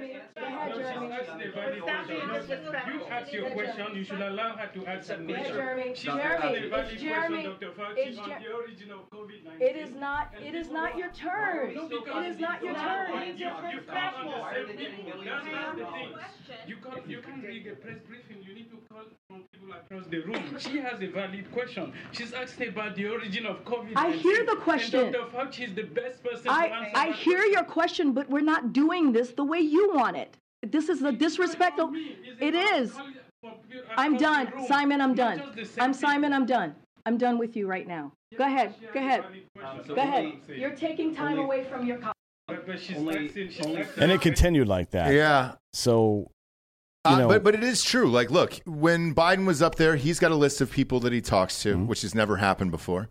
Speaker 11: You ask your question, you should allow her to answer the question.
Speaker 10: Jeremy,
Speaker 11: She's asking a valid question,
Speaker 10: Jeremy,
Speaker 11: Dr. Fauci, on the origin of COVID-19.
Speaker 10: It is not your turn. It is not your turn.
Speaker 11: You can't understand people. That's the thing. You can't read a press briefing. You need to call from people across the room. She has a valid question. She's asking about the origin of COVID-19.
Speaker 10: I hear the question.
Speaker 11: And Dr. Fauci is the best person to answer
Speaker 10: I hear your question, but we're not doing this the way you want it. This is a disrespectful. It is. I'm done. Simon, I'm done. Simon, I'm done. I'm done with you right now. Go ahead. Go ahead. Go ahead. You're taking time away from your colleague.
Speaker 4: And it continued like that.
Speaker 3: Yeah.
Speaker 4: So, you know,
Speaker 3: but it is true. Like, look, when Biden was up there, he's got a list of people that he talks to, which has never happened before.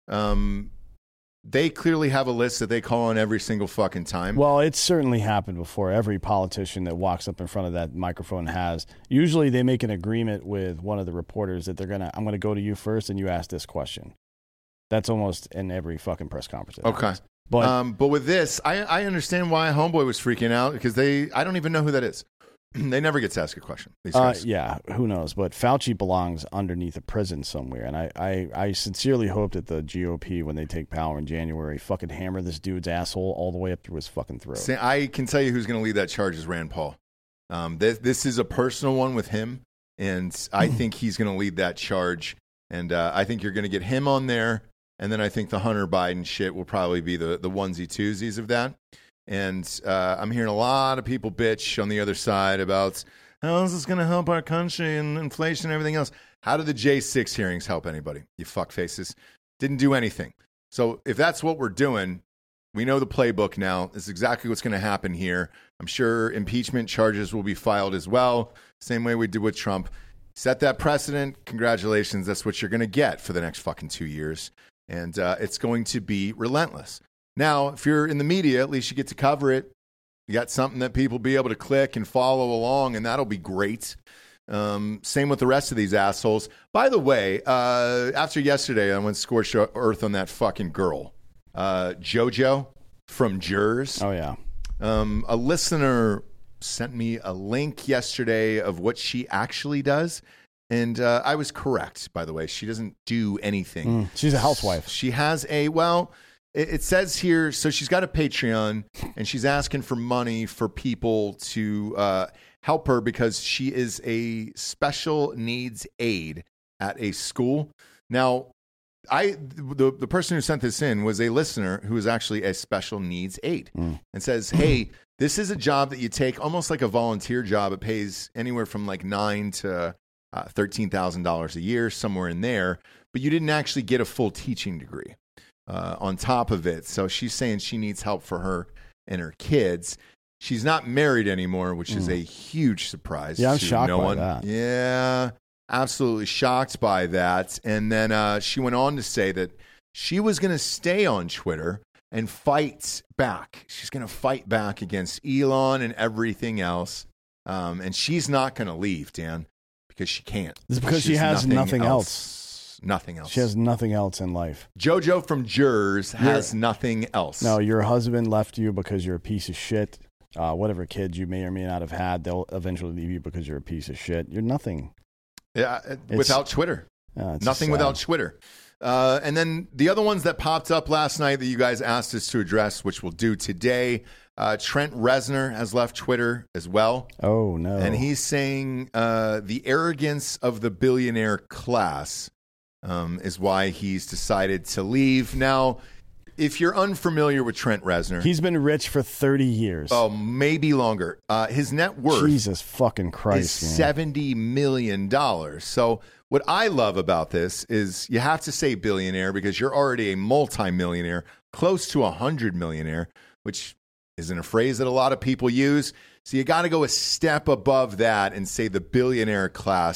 Speaker 3: They clearly have a list that they call on every single fucking time.
Speaker 4: Well, it's certainly happened before. Every politician that walks up in front of that microphone has. Usually they make an agreement with one of the reporters that I'm going to go to you first and you ask this question. That's almost in every fucking press conference.
Speaker 3: Okay. But with this, I understand why Homeboy was freaking out, because I don't even know who that is. They never get to ask a question. These guys.
Speaker 4: Yeah, who knows? But Fauci belongs underneath a prison somewhere. And I sincerely hope that the GOP, when they take power in January, fucking hammer this dude's asshole all the way up through his fucking throat.
Speaker 3: See, I can tell you who's going to lead that charge is Rand Paul. This is a personal one with him, and I think he's going to lead that charge. And I think you're going to get him on there, and then I think the Hunter Biden shit will probably be the onesie-twosies of that. And I'm hearing a lot of people bitch on the other side about how is this going to help our country and inflation and everything else. How did the J6 hearings help anybody? You fuckfaces. Didn't do anything. So if that's what we're doing, we know the playbook now. This is exactly what's going to happen here. I'm sure impeachment charges will be filed as well, same way we did with Trump. Set that precedent. Congratulations. That's what you're going to get for the next fucking 2 years. And it's going to be relentless. Now, if you're in the media, at least you get to cover it. You got something that people be able to click and follow along, and that'll be great. Same with the rest of these assholes. By the way, after yesterday, I went scorched earth on that fucking girl, JoJo from Jers.
Speaker 4: Oh, yeah.
Speaker 3: A listener sent me a link yesterday of what she actually does. And I was correct, by the way. She doesn't do anything.
Speaker 4: She's a housewife.
Speaker 3: She has it says here, so she's got a Patreon, and she's asking for money for people to help her because she is a special needs aide at a school. Now, the person who sent this in was a listener who is actually a special needs aide and says, hey, this is a job that you take almost like a volunteer job. It pays anywhere from like $9,000 to $13,000 a year, somewhere in there, but you didn't actually get a full teaching degree on top of it. So she's saying she needs help for her and her kids. She's not married anymore, which is a huge surprise.
Speaker 4: Yeah, I'm shocked by that.
Speaker 3: Yeah, absolutely shocked by that. And then she went on to say that she was going to stay on Twitter and fight back. She's going to fight back against Elon and everything else. And she's not going to leave, Dan, because she can't.
Speaker 4: It's because she has nothing else.
Speaker 3: Nothing else.
Speaker 4: She has nothing else in life.
Speaker 3: JoJo from Jers has nothing else.
Speaker 4: No, your husband left you because you're a piece of shit. Whatever kids you may or may not have had, they'll eventually leave you because you're a piece of shit. You're nothing.
Speaker 3: Yeah, without Twitter. Nothing without Twitter. And then the other ones that popped up last night that you guys asked us to address, which we'll do today, Trent Reznor has left Twitter as well.
Speaker 4: Oh, no.
Speaker 3: And he's saying the arrogance of the billionaire class is why he's decided to leave. Now, if you're unfamiliar with Trent Reznor,
Speaker 4: he's been rich for 30 years.
Speaker 3: Oh, maybe longer. His net worth,
Speaker 4: Jesus fucking Christ,
Speaker 3: is $70 million. So what I love about this is you have to say billionaire because you're already a multimillionaire, close to 100 millionaire, which isn't a phrase that a lot of people use. So you got to go a step above that and say the billionaire class.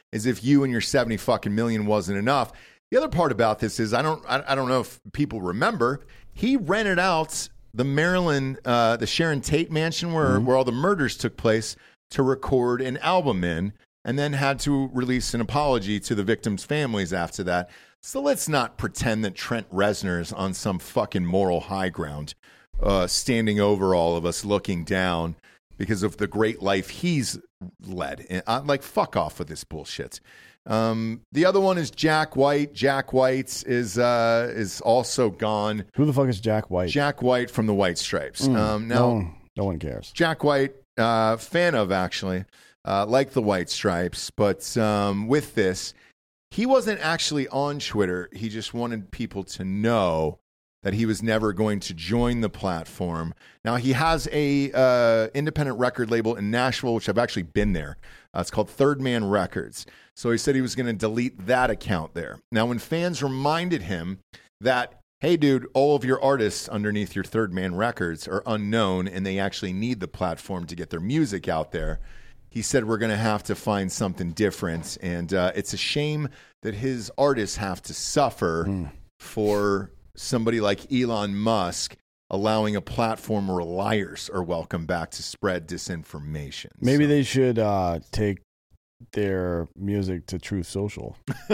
Speaker 3: as if you and your 70 fucking million wasn't enough. The other part about this is I don't know if people remember, he rented out the Maryland, the Sharon Tate mansion where all the murders took place to record an album in, and then had to release an apology to the victims' families after that. So let's not pretend that Trent Reznor is on some fucking moral high ground, standing over all of us, looking down because of the great life he's led. And fuck off with this bullshit. The other one is Jack White. Jack White is also gone.
Speaker 4: Who the fuck is Jack White?
Speaker 3: Jack White from the White Stripes. Now,
Speaker 4: no one cares.
Speaker 3: Jack White, fan of actually, like the White Stripes, but with this, he wasn't actually on Twitter. He just wanted people to know that he was never going to join the platform. Now, he has a independent record label in Nashville, which I've actually been there. It's called Third Man Records. So he said he was going to delete that account there. Now, when fans reminded him that, hey, dude, all of your artists underneath your Third Man Records are unknown and they actually need the platform to get their music out there, he said, we're going to have to find something different. And it's a shame that his artists have to suffer for somebody like Elon Musk allowing a platform where liars are welcome back to spread disinformation.
Speaker 4: Maybe they should take their music to Truth Social.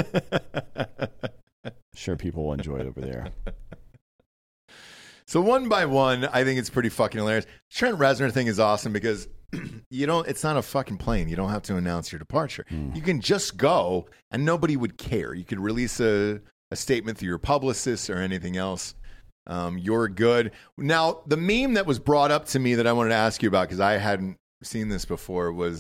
Speaker 4: Sure, people will enjoy it over there.
Speaker 3: So one by one, I think it's pretty fucking hilarious. Trent Reznor thing is awesome because it's not a fucking plane. You don't have to announce your departure. You can just go and nobody would care. You could release a statement through your publicist or anything else. You're good. Now, the meme that was brought up to me that I wanted to ask you about, because I hadn't seen this before, was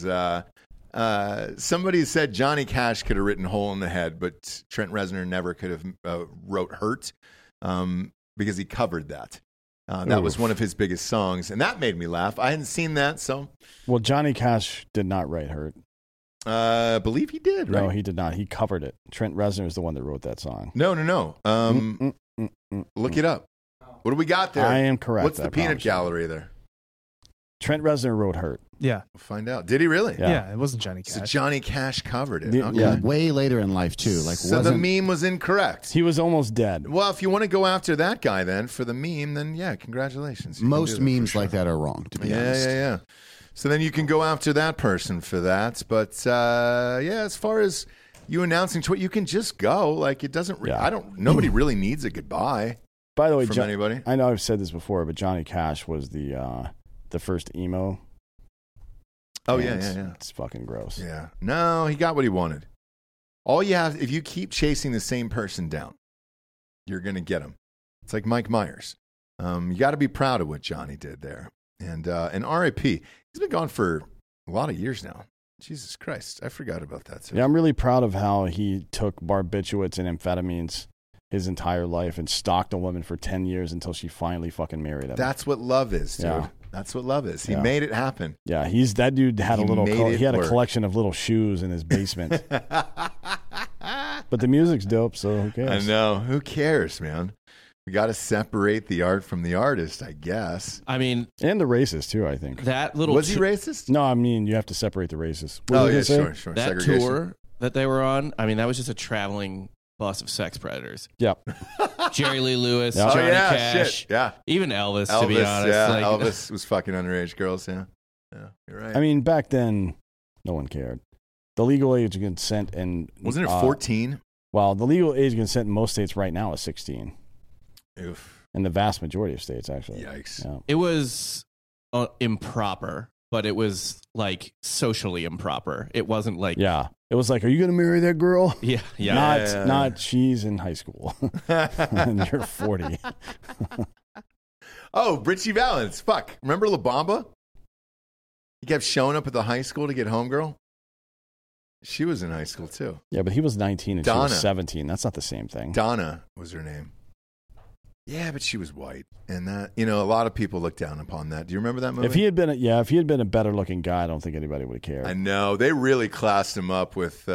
Speaker 3: somebody said Johnny Cash could have written Hole in the Head, but Trent Reznor never could have wrote Hurt because he covered that. That was one of his biggest songs, and that made me laugh. I hadn't seen that, so.
Speaker 4: Well, Johnny Cash did not write Hurt.
Speaker 3: I believe he did, right?
Speaker 4: No, he did not. He covered it. Trent Reznor is the one that wrote that song.
Speaker 3: No. Look it up. What do we got there?
Speaker 4: I am correct.
Speaker 3: What's the peanut gallery there?
Speaker 4: Trent Reznor wrote Hurt.
Speaker 7: Yeah.
Speaker 3: We'll find out. Did he really?
Speaker 7: Yeah, it wasn't Johnny Cash.
Speaker 3: So Johnny Cash covered it. Okay.
Speaker 5: Yeah, way later in life, too.
Speaker 3: So the meme was incorrect.
Speaker 4: He was almost dead.
Speaker 3: Well, if you want to go after that guy then for the meme, then yeah, congratulations.
Speaker 5: Most memes like that are wrong, to be honest.
Speaker 3: Yeah. So then you can go after that person for that. But as far as you announcing Twitter, you can just go. Like it doesn't. Nobody really needs a goodbye.
Speaker 4: By the way,
Speaker 3: from anybody.
Speaker 4: I know I've said this before, but Johnny Cash was the first emo.
Speaker 3: Oh yeah.
Speaker 4: It's fucking gross.
Speaker 3: Yeah. No, he got what he wanted. All you have, if you keep chasing the same person down, you're gonna get him. It's like Mike Myers. You got to be proud of what Johnny did there. And R.I.P. He's been gone for a lot of years now. Jesus Christ, I forgot about that too.
Speaker 4: Yeah, I'm really proud of how he took barbiturates and amphetamines his entire life and stalked a woman for 10 years until she finally fucking married him.
Speaker 3: That's what love is, dude. Yeah. That's what love is. He made it happen.
Speaker 4: Yeah, that dude had he had a collection of little shoes in his basement. But the music's dope, so who cares?
Speaker 3: I know. Who cares, man? We got to separate the art from the artist, I guess.
Speaker 6: I mean,
Speaker 4: and the racist too. I think
Speaker 3: was he racist?
Speaker 4: No, I mean you have to separate the racist.
Speaker 3: Sure.
Speaker 6: That tour that they were on, I mean, that was just a traveling bus of sex predators.
Speaker 4: Yep.
Speaker 6: Jerry Lee Lewis, Johnny Cash,
Speaker 3: shit. Yeah,
Speaker 6: even Elvis. To be honest,
Speaker 3: yeah, Elvis was fucking underage girls. Yeah, you're right.
Speaker 4: I mean, back then, no one cared. The legal age of consent and
Speaker 3: wasn't it 14?
Speaker 4: Well, the legal age of consent in most states right now is 16.
Speaker 3: Oof.
Speaker 4: In the vast majority of states, actually.
Speaker 3: Yikes.
Speaker 4: Yeah.
Speaker 6: It was improper, but it was like socially improper. It wasn't like
Speaker 4: it was like, are you going to marry that girl?
Speaker 6: Yeah.
Speaker 4: Not she's in high school and you're 40.
Speaker 3: Oh, Richie Valens. Fuck. Remember La Bamba? He kept showing up at the high school to get homegirl. She was in high school too.
Speaker 4: Yeah, but he was 19 and
Speaker 3: Donna.
Speaker 4: She was 17. That's not the same thing.
Speaker 3: Donna was her name. Yeah, but she was white, and that a lot of people look down upon that. Do you remember that movie?
Speaker 4: If he had been a better looking guy, I don't think anybody would have cared.
Speaker 3: I know they really classed him up with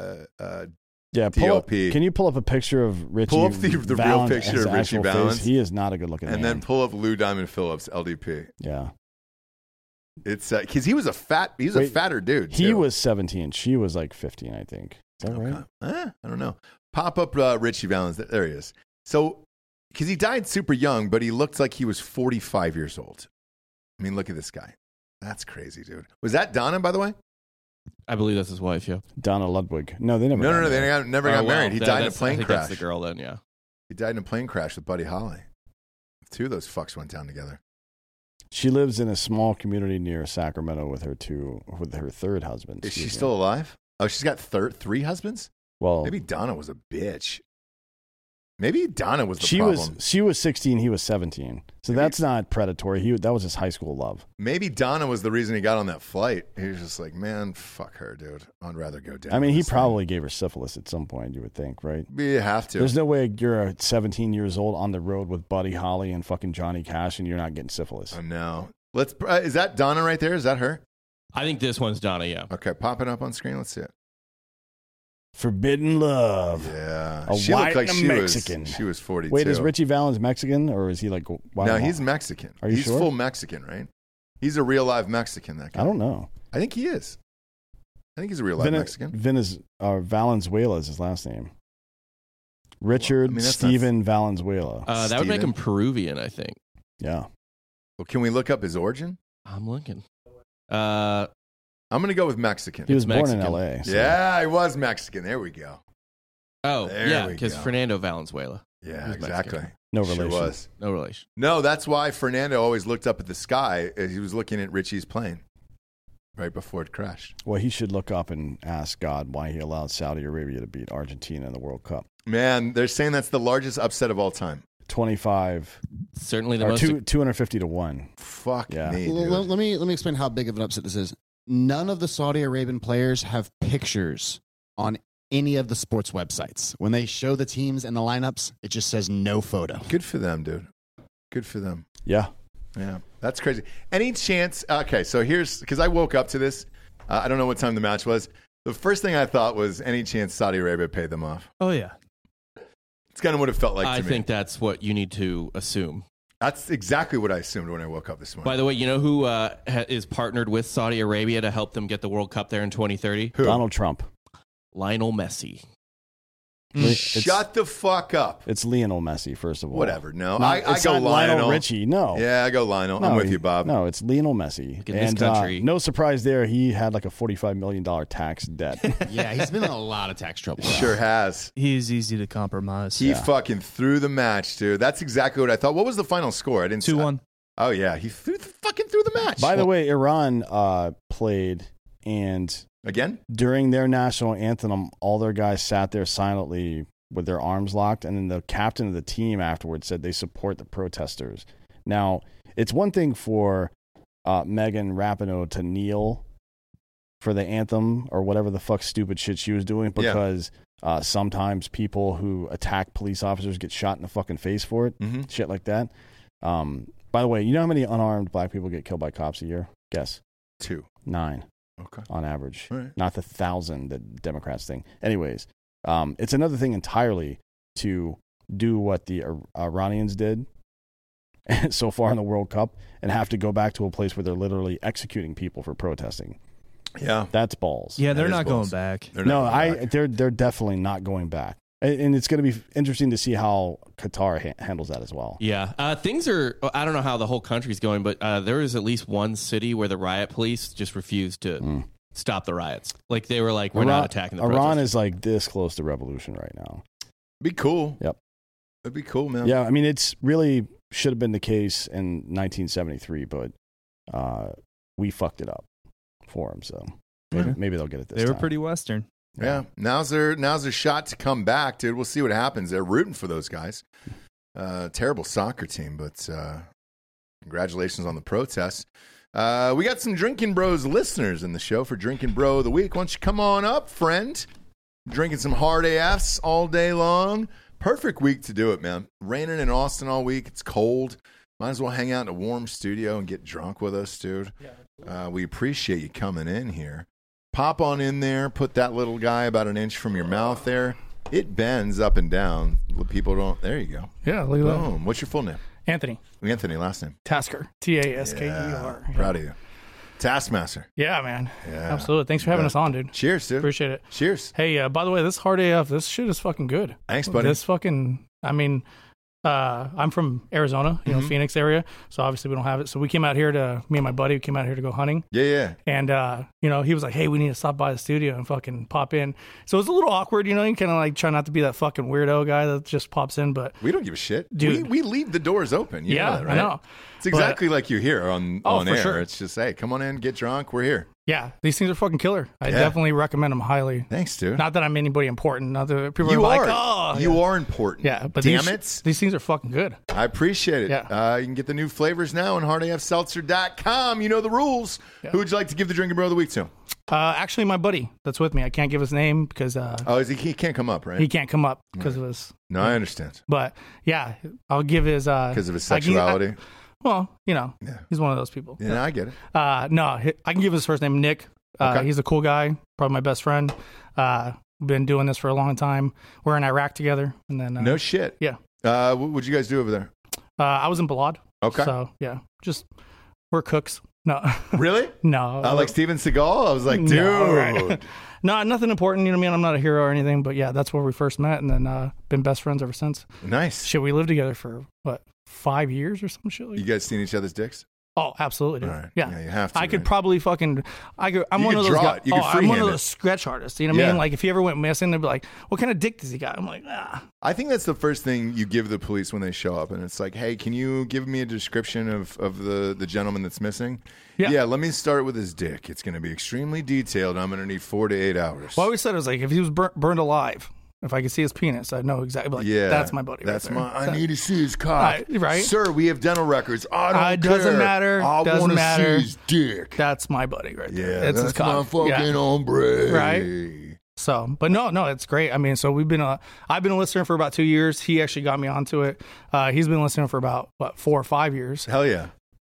Speaker 3: DLP.
Speaker 4: Can you pull up a picture of Richie?
Speaker 3: Pull up the real picture of Richie Valens.
Speaker 4: He is not a good looking man.
Speaker 3: And then pull up Lou Diamond Phillips, LDP.
Speaker 4: Yeah.
Speaker 3: It's because he was a fatter dude.
Speaker 4: He
Speaker 3: too.
Speaker 4: was 17. She was like 15, I think. Is that right?
Speaker 3: I don't know. Pop up Richie Valens. There he is. So, because he died super young, but he looked like he was 45 years old. I mean, look at this guy. That's crazy, dude. Was that Donna, by the way?
Speaker 6: I believe that's his wife, yeah.
Speaker 4: Donna Ludwig. No, they never.
Speaker 3: No, they never got married. He died in a plane crash.
Speaker 6: That's the girl then, yeah.
Speaker 3: He died in a plane crash with Buddy Holly. Two of those fucks went down together.
Speaker 4: She lives in a small community near Sacramento with her third husband.
Speaker 3: Is she still alive? Oh, she's got three husbands?
Speaker 4: Well,
Speaker 3: maybe Donna was a bitch. Maybe Donna was the problem.
Speaker 4: She was 16, he was 17. So that's not predatory. That was his high school love.
Speaker 3: Maybe Donna was the reason he got on that flight. He was just like, man, fuck her, dude. I'd rather go down.
Speaker 4: I mean, he probably gave her syphilis at some point, you would think, right?
Speaker 3: You have to.
Speaker 4: There's no way you're 17 years old on the road with Buddy Holly and fucking Johnny Cash and you're not getting syphilis.
Speaker 3: Oh, no. Is that Donna right there? Is that her?
Speaker 6: I think this one's Donna, yeah.
Speaker 3: Okay, pop it up on screen. Let's see it.
Speaker 4: Forbidden Love.
Speaker 3: Yeah.
Speaker 4: She looked like Mexican.
Speaker 3: She was 42.
Speaker 4: Wait, is Richie Valens Mexican or is he like...
Speaker 3: No, he's Mexican.
Speaker 4: Are you
Speaker 3: he's
Speaker 4: sure?
Speaker 3: Full Mexican, right? He's a real live Mexican, that guy.
Speaker 4: I don't know.
Speaker 3: I think he is. I think he's a real live Mexican.
Speaker 4: Valenzuela is his last name. Richard Steven Valenzuela.
Speaker 6: That would make him Peruvian, I think.
Speaker 4: Yeah.
Speaker 3: Well, can we look up his origin?
Speaker 6: I'm looking.
Speaker 3: I'm going to go with Mexican.
Speaker 4: He was born in L.A.
Speaker 3: So. Yeah, he was Mexican. There we go.
Speaker 6: Oh, yeah, because Fernando Valenzuela.
Speaker 3: Yeah, exactly.
Speaker 6: Mexican.
Speaker 4: No relation.
Speaker 3: Sure was.
Speaker 6: No relation.
Speaker 3: No, that's why Fernando always looked up at the sky as he was looking at Richie's plane right before it crashed.
Speaker 4: Well, he should look up and ask God why he allowed Saudi Arabia to beat Argentina in the World Cup.
Speaker 3: Man, they're saying that's the largest upset of all time.
Speaker 4: 25.
Speaker 6: Certainly the most.
Speaker 4: 250 to 1.
Speaker 3: Fuck me, dude.
Speaker 5: Let me explain how big of an upset this is. None of the Saudi Arabian players have pictures on any of the sports websites. When they show the teams and the lineups, it just says no photo.
Speaker 3: Good for them, dude. Good for them.
Speaker 4: Yeah.
Speaker 3: Yeah. That's crazy. Any chance? Okay, so here's, because I woke up to this. I don't know what time the match was. The first thing I thought was, any chance Saudi Arabia paid them off?
Speaker 7: Oh, yeah.
Speaker 3: It's kind of what it felt like to me.
Speaker 6: I think that's what you need to assume.
Speaker 3: That's exactly what I assumed when I woke up this morning.
Speaker 6: By the way, you know who is partnered with Saudi Arabia to help them get the World Cup there in 2030?
Speaker 3: Who?
Speaker 4: Donald Trump.
Speaker 6: Lionel Messi.
Speaker 3: Shut the fuck up.
Speaker 4: It's Lionel Messi, first of all.
Speaker 3: Whatever. No,
Speaker 4: No,
Speaker 3: I
Speaker 4: it's
Speaker 3: go
Speaker 4: not
Speaker 3: Lionel.
Speaker 4: Richie. No.
Speaker 3: Yeah, I go Lionel.
Speaker 4: No,
Speaker 3: I'm with you, Bob.
Speaker 4: No, it's Lionel Messi.
Speaker 6: In this country.
Speaker 4: No surprise there. He had like a $45 million tax debt.
Speaker 5: Yeah, he's been in a lot of tax trouble.
Speaker 3: Sure has.
Speaker 7: He's easy to compromise.
Speaker 3: He fucking threw the match, dude. That's exactly what I thought. What was the final score? I didn't
Speaker 7: 2-1.
Speaker 3: Oh, yeah. He fucking threw the match.
Speaker 4: By the way, Iran played, and
Speaker 3: again,
Speaker 4: during their national anthem, all their guys sat there silently with their arms locked, and then the captain of the team afterwards said they support the protesters. Now, it's one thing for Megan Rapinoe to kneel for the anthem or whatever the fuck stupid shit she was doing, because sometimes people who attack police officers get shot in the fucking face for it, shit like that. By the way, you know how many unarmed black people get killed by cops a year? Guess.
Speaker 3: 2.
Speaker 4: 9.
Speaker 3: Okay.
Speaker 4: On average.
Speaker 3: All right.
Speaker 4: Not the 1,000 that Democrats think. Anyways, it's another thing entirely to do what the Iranians did so far in the World Cup and have to go back to a place where they're literally executing people for protesting.
Speaker 3: Yeah.
Speaker 4: That's balls.
Speaker 7: Yeah, they're not going back.
Speaker 4: They're definitely not going back. And it's going to be interesting to see how Qatar handles that as well.
Speaker 6: Yeah. Things are, I don't know how the whole country's going, but there is at least one city where the riot police just refused to stop the riots. Like, they were like, we're not attacking the protesters.
Speaker 4: Iran is like this close to revolution right now.
Speaker 3: Be cool.
Speaker 4: Yep.
Speaker 3: It'd be cool, man.
Speaker 4: Yeah, I mean, it's really should have been the case in 1973, but we fucked it up for them, so maybe they'll get it this time.
Speaker 7: They were pretty Western.
Speaker 3: Yeah. Now's their shot to come back, dude. We'll see what happens. They're rooting for those guys. Terrible soccer team, but congratulations on the protests. We got some Drinking Bros listeners in the show for Drinking Bro of the Week. Why don't you come on up, friend? Drinking some hard AFs all day long. Perfect week to do it, man. Raining in Austin all week. It's cold. Might as well hang out in a warm studio and get drunk with us, dude. We appreciate you coming in here. Pop on in there. Put that little guy about an inch from your mouth there. It bends up and down. People don't. There you go.
Speaker 12: Yeah, look at that.
Speaker 3: Boom. What's your full name?
Speaker 12: Anthony.
Speaker 3: Anthony, last name?
Speaker 12: Tasker. Tasker.
Speaker 3: Yeah, proud of you. Taskmaster.
Speaker 12: Yeah, man.
Speaker 3: Yeah.
Speaker 12: Absolutely. Thanks for having us on, dude.
Speaker 3: Cheers, dude.
Speaker 12: Appreciate it.
Speaker 3: Cheers.
Speaker 12: Hey, by the way, this Hard AF, this shit is fucking good.
Speaker 3: Thanks, buddy.
Speaker 12: This fucking, I mean, I'm from Arizona, Phoenix area. So obviously we don't have it. So we came out here me and my buddy came out here to go hunting.
Speaker 3: Yeah.
Speaker 12: And, he was like, hey, we need to stop by the studio and fucking pop in. So it's a little awkward, you kind of like try not to be that fucking weirdo guy that just pops in, but.
Speaker 3: We don't give a shit.
Speaker 12: Dude.
Speaker 3: We leave the doors open. You know that, right?
Speaker 12: I know.
Speaker 3: It's exactly like you here on
Speaker 12: for
Speaker 3: air.
Speaker 12: sure.
Speaker 3: It's just, hey, come on in, get drunk. We're here.
Speaker 12: Yeah, these things are fucking killer. I definitely recommend them highly.
Speaker 3: Thanks, dude.
Speaker 12: Not that I'm anybody important. Not that people
Speaker 3: You
Speaker 12: are
Speaker 3: are.
Speaker 12: like, oh.
Speaker 3: You are important.
Speaker 12: Yeah, but
Speaker 3: Damn
Speaker 12: these things are fucking good.
Speaker 3: I appreciate it.
Speaker 12: Yeah.
Speaker 3: You can get the new flavors now on hardafseltzer.com. You know the rules.
Speaker 12: Yeah.
Speaker 3: Who would you like to give the Drinking Bro of the Week to?
Speaker 12: Actually, my buddy that's with me. I can't give his name because
Speaker 3: he can't come up, right?
Speaker 12: He can't come up because of his.
Speaker 3: No, I understand.
Speaker 12: But yeah, I'll give his
Speaker 3: because of his sexuality.
Speaker 12: Well, he's one of those people.
Speaker 3: Yeah, I get it.
Speaker 12: No, I can give his first name, Nick.
Speaker 3: Okay.
Speaker 12: He's a cool guy, probably my best friend. Been doing this for a long time. We're in Iraq together, and then
Speaker 3: no shit.
Speaker 12: Yeah.
Speaker 3: What would you guys do over there?
Speaker 12: I was in Balad.
Speaker 3: Okay.
Speaker 12: So yeah, we're cooks. No.
Speaker 3: Really?
Speaker 12: No.
Speaker 3: Like Steven Seagal? I was like, dude.
Speaker 12: No, right. No, nothing important. You know what I mean? I'm not a hero or anything, but yeah, that's where we first met, and then been best friends ever since.
Speaker 3: Nice.
Speaker 12: Shit, we lived together for 5 years or some shit like that.
Speaker 3: You guys seen each other's dicks?
Speaker 12: Oh, absolutely, dude.
Speaker 3: All right.
Speaker 12: Yeah.
Speaker 3: You have to.
Speaker 12: I could
Speaker 3: right?
Speaker 12: probably fucking. I'm
Speaker 3: You
Speaker 12: one
Speaker 3: could
Speaker 12: of those
Speaker 3: draw
Speaker 12: guys.
Speaker 3: it. You could
Speaker 12: I'm one
Speaker 3: freehand
Speaker 12: of
Speaker 3: it.
Speaker 12: those sketch artists. You know what I
Speaker 3: Yeah.
Speaker 12: mean? Like if he ever went missing, they'd be like, "What kind of dick does he got?" I'm like,
Speaker 3: I think that's the first thing you give the police when they show up, and it's like, "Hey, can you give me a description of the gentleman that's missing?"
Speaker 12: Yeah.
Speaker 3: Let me start with his dick. It's going to be extremely detailed. I'm going to need 4 to 8 hours.
Speaker 12: Well, I always said it was like if he was burned alive. If I could see his penis, I'd know exactly. Like,
Speaker 3: Yeah,
Speaker 12: that's my buddy.
Speaker 3: That's
Speaker 12: right there.
Speaker 3: I need to see his cock.
Speaker 12: Right?
Speaker 3: Sir, we have dental records. I don't
Speaker 12: It doesn't
Speaker 3: care.
Speaker 12: matter.
Speaker 3: I
Speaker 12: Doesn't
Speaker 3: want to
Speaker 12: matter.
Speaker 3: see his dick.
Speaker 12: That's my buddy right there.
Speaker 3: Yeah,
Speaker 12: It's
Speaker 3: that's
Speaker 12: his cock.
Speaker 3: my fucking hombre.
Speaker 12: Right? So, but no, it's great. I mean, so I've been a listener for about 2 years. He actually got me onto it. He's been listening for about 4 or 5 years.
Speaker 3: Hell yeah.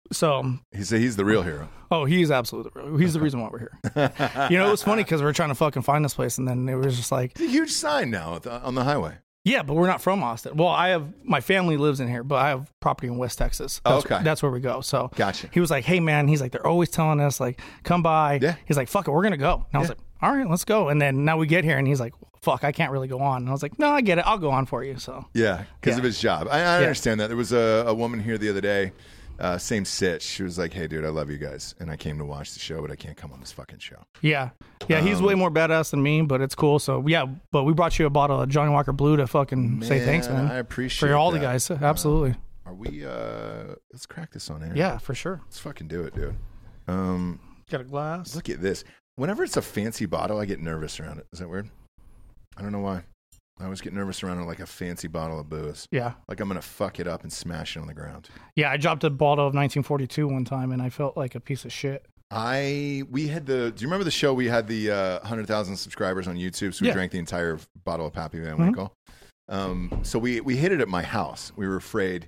Speaker 12: So
Speaker 3: he's the real hero.
Speaker 12: Oh, he's absolutely the real. He's the reason why we're here. It was funny because we were trying to fucking find this place, and then it was just like
Speaker 3: It's a huge sign now on the highway.
Speaker 12: yeah, but we're not from Austin. Well, my family lives in here, but I have property in West Texas.
Speaker 3: Okay.
Speaker 12: That's where we go. So
Speaker 3: Gotcha.
Speaker 12: He was like, hey man, he's like, they're always telling us like, come by.
Speaker 3: Yeah.
Speaker 12: He's like, fuck it, we're gonna go. And I was like, all right, let's go. And then now we get here, and he's like, fuck, I can't really go on. And I was like, no, I get it, I'll go on for you. So
Speaker 3: Yeah, because
Speaker 12: Yeah.
Speaker 3: of his job. I understand that. There was a woman here the other day, same sitch. She was like, hey, dude, I love you guys. And I came to watch the show, but I can't come on this fucking show.
Speaker 12: yeah, he's way more badass than me, but it's cool. So yeah, but we brought you a bottle of Johnny Walker Blue to fucking say thanks, man.
Speaker 3: I appreciate
Speaker 12: for all the
Speaker 3: that.
Speaker 12: guys. Absolutely.
Speaker 3: Are we, let's crack this on air.
Speaker 12: Yeah, for sure.
Speaker 3: Let's fucking do it, dude.
Speaker 12: Got a glass.
Speaker 3: Look at this. Whenever it's a fancy bottle, I get nervous around it. Is that weird? I don't know why. I always get nervous around like a fancy bottle of booze.
Speaker 12: Yeah.
Speaker 3: Like I'm going to fuck it up and smash it on the ground.
Speaker 12: Yeah, I dropped a bottle of 1942 one time, and I felt like a piece of shit.
Speaker 3: Do you remember the show? We had the 100,000 subscribers on YouTube, so we drank the entire bottle of Pappy Van Winkle. So we hid it at my house. We were afraid.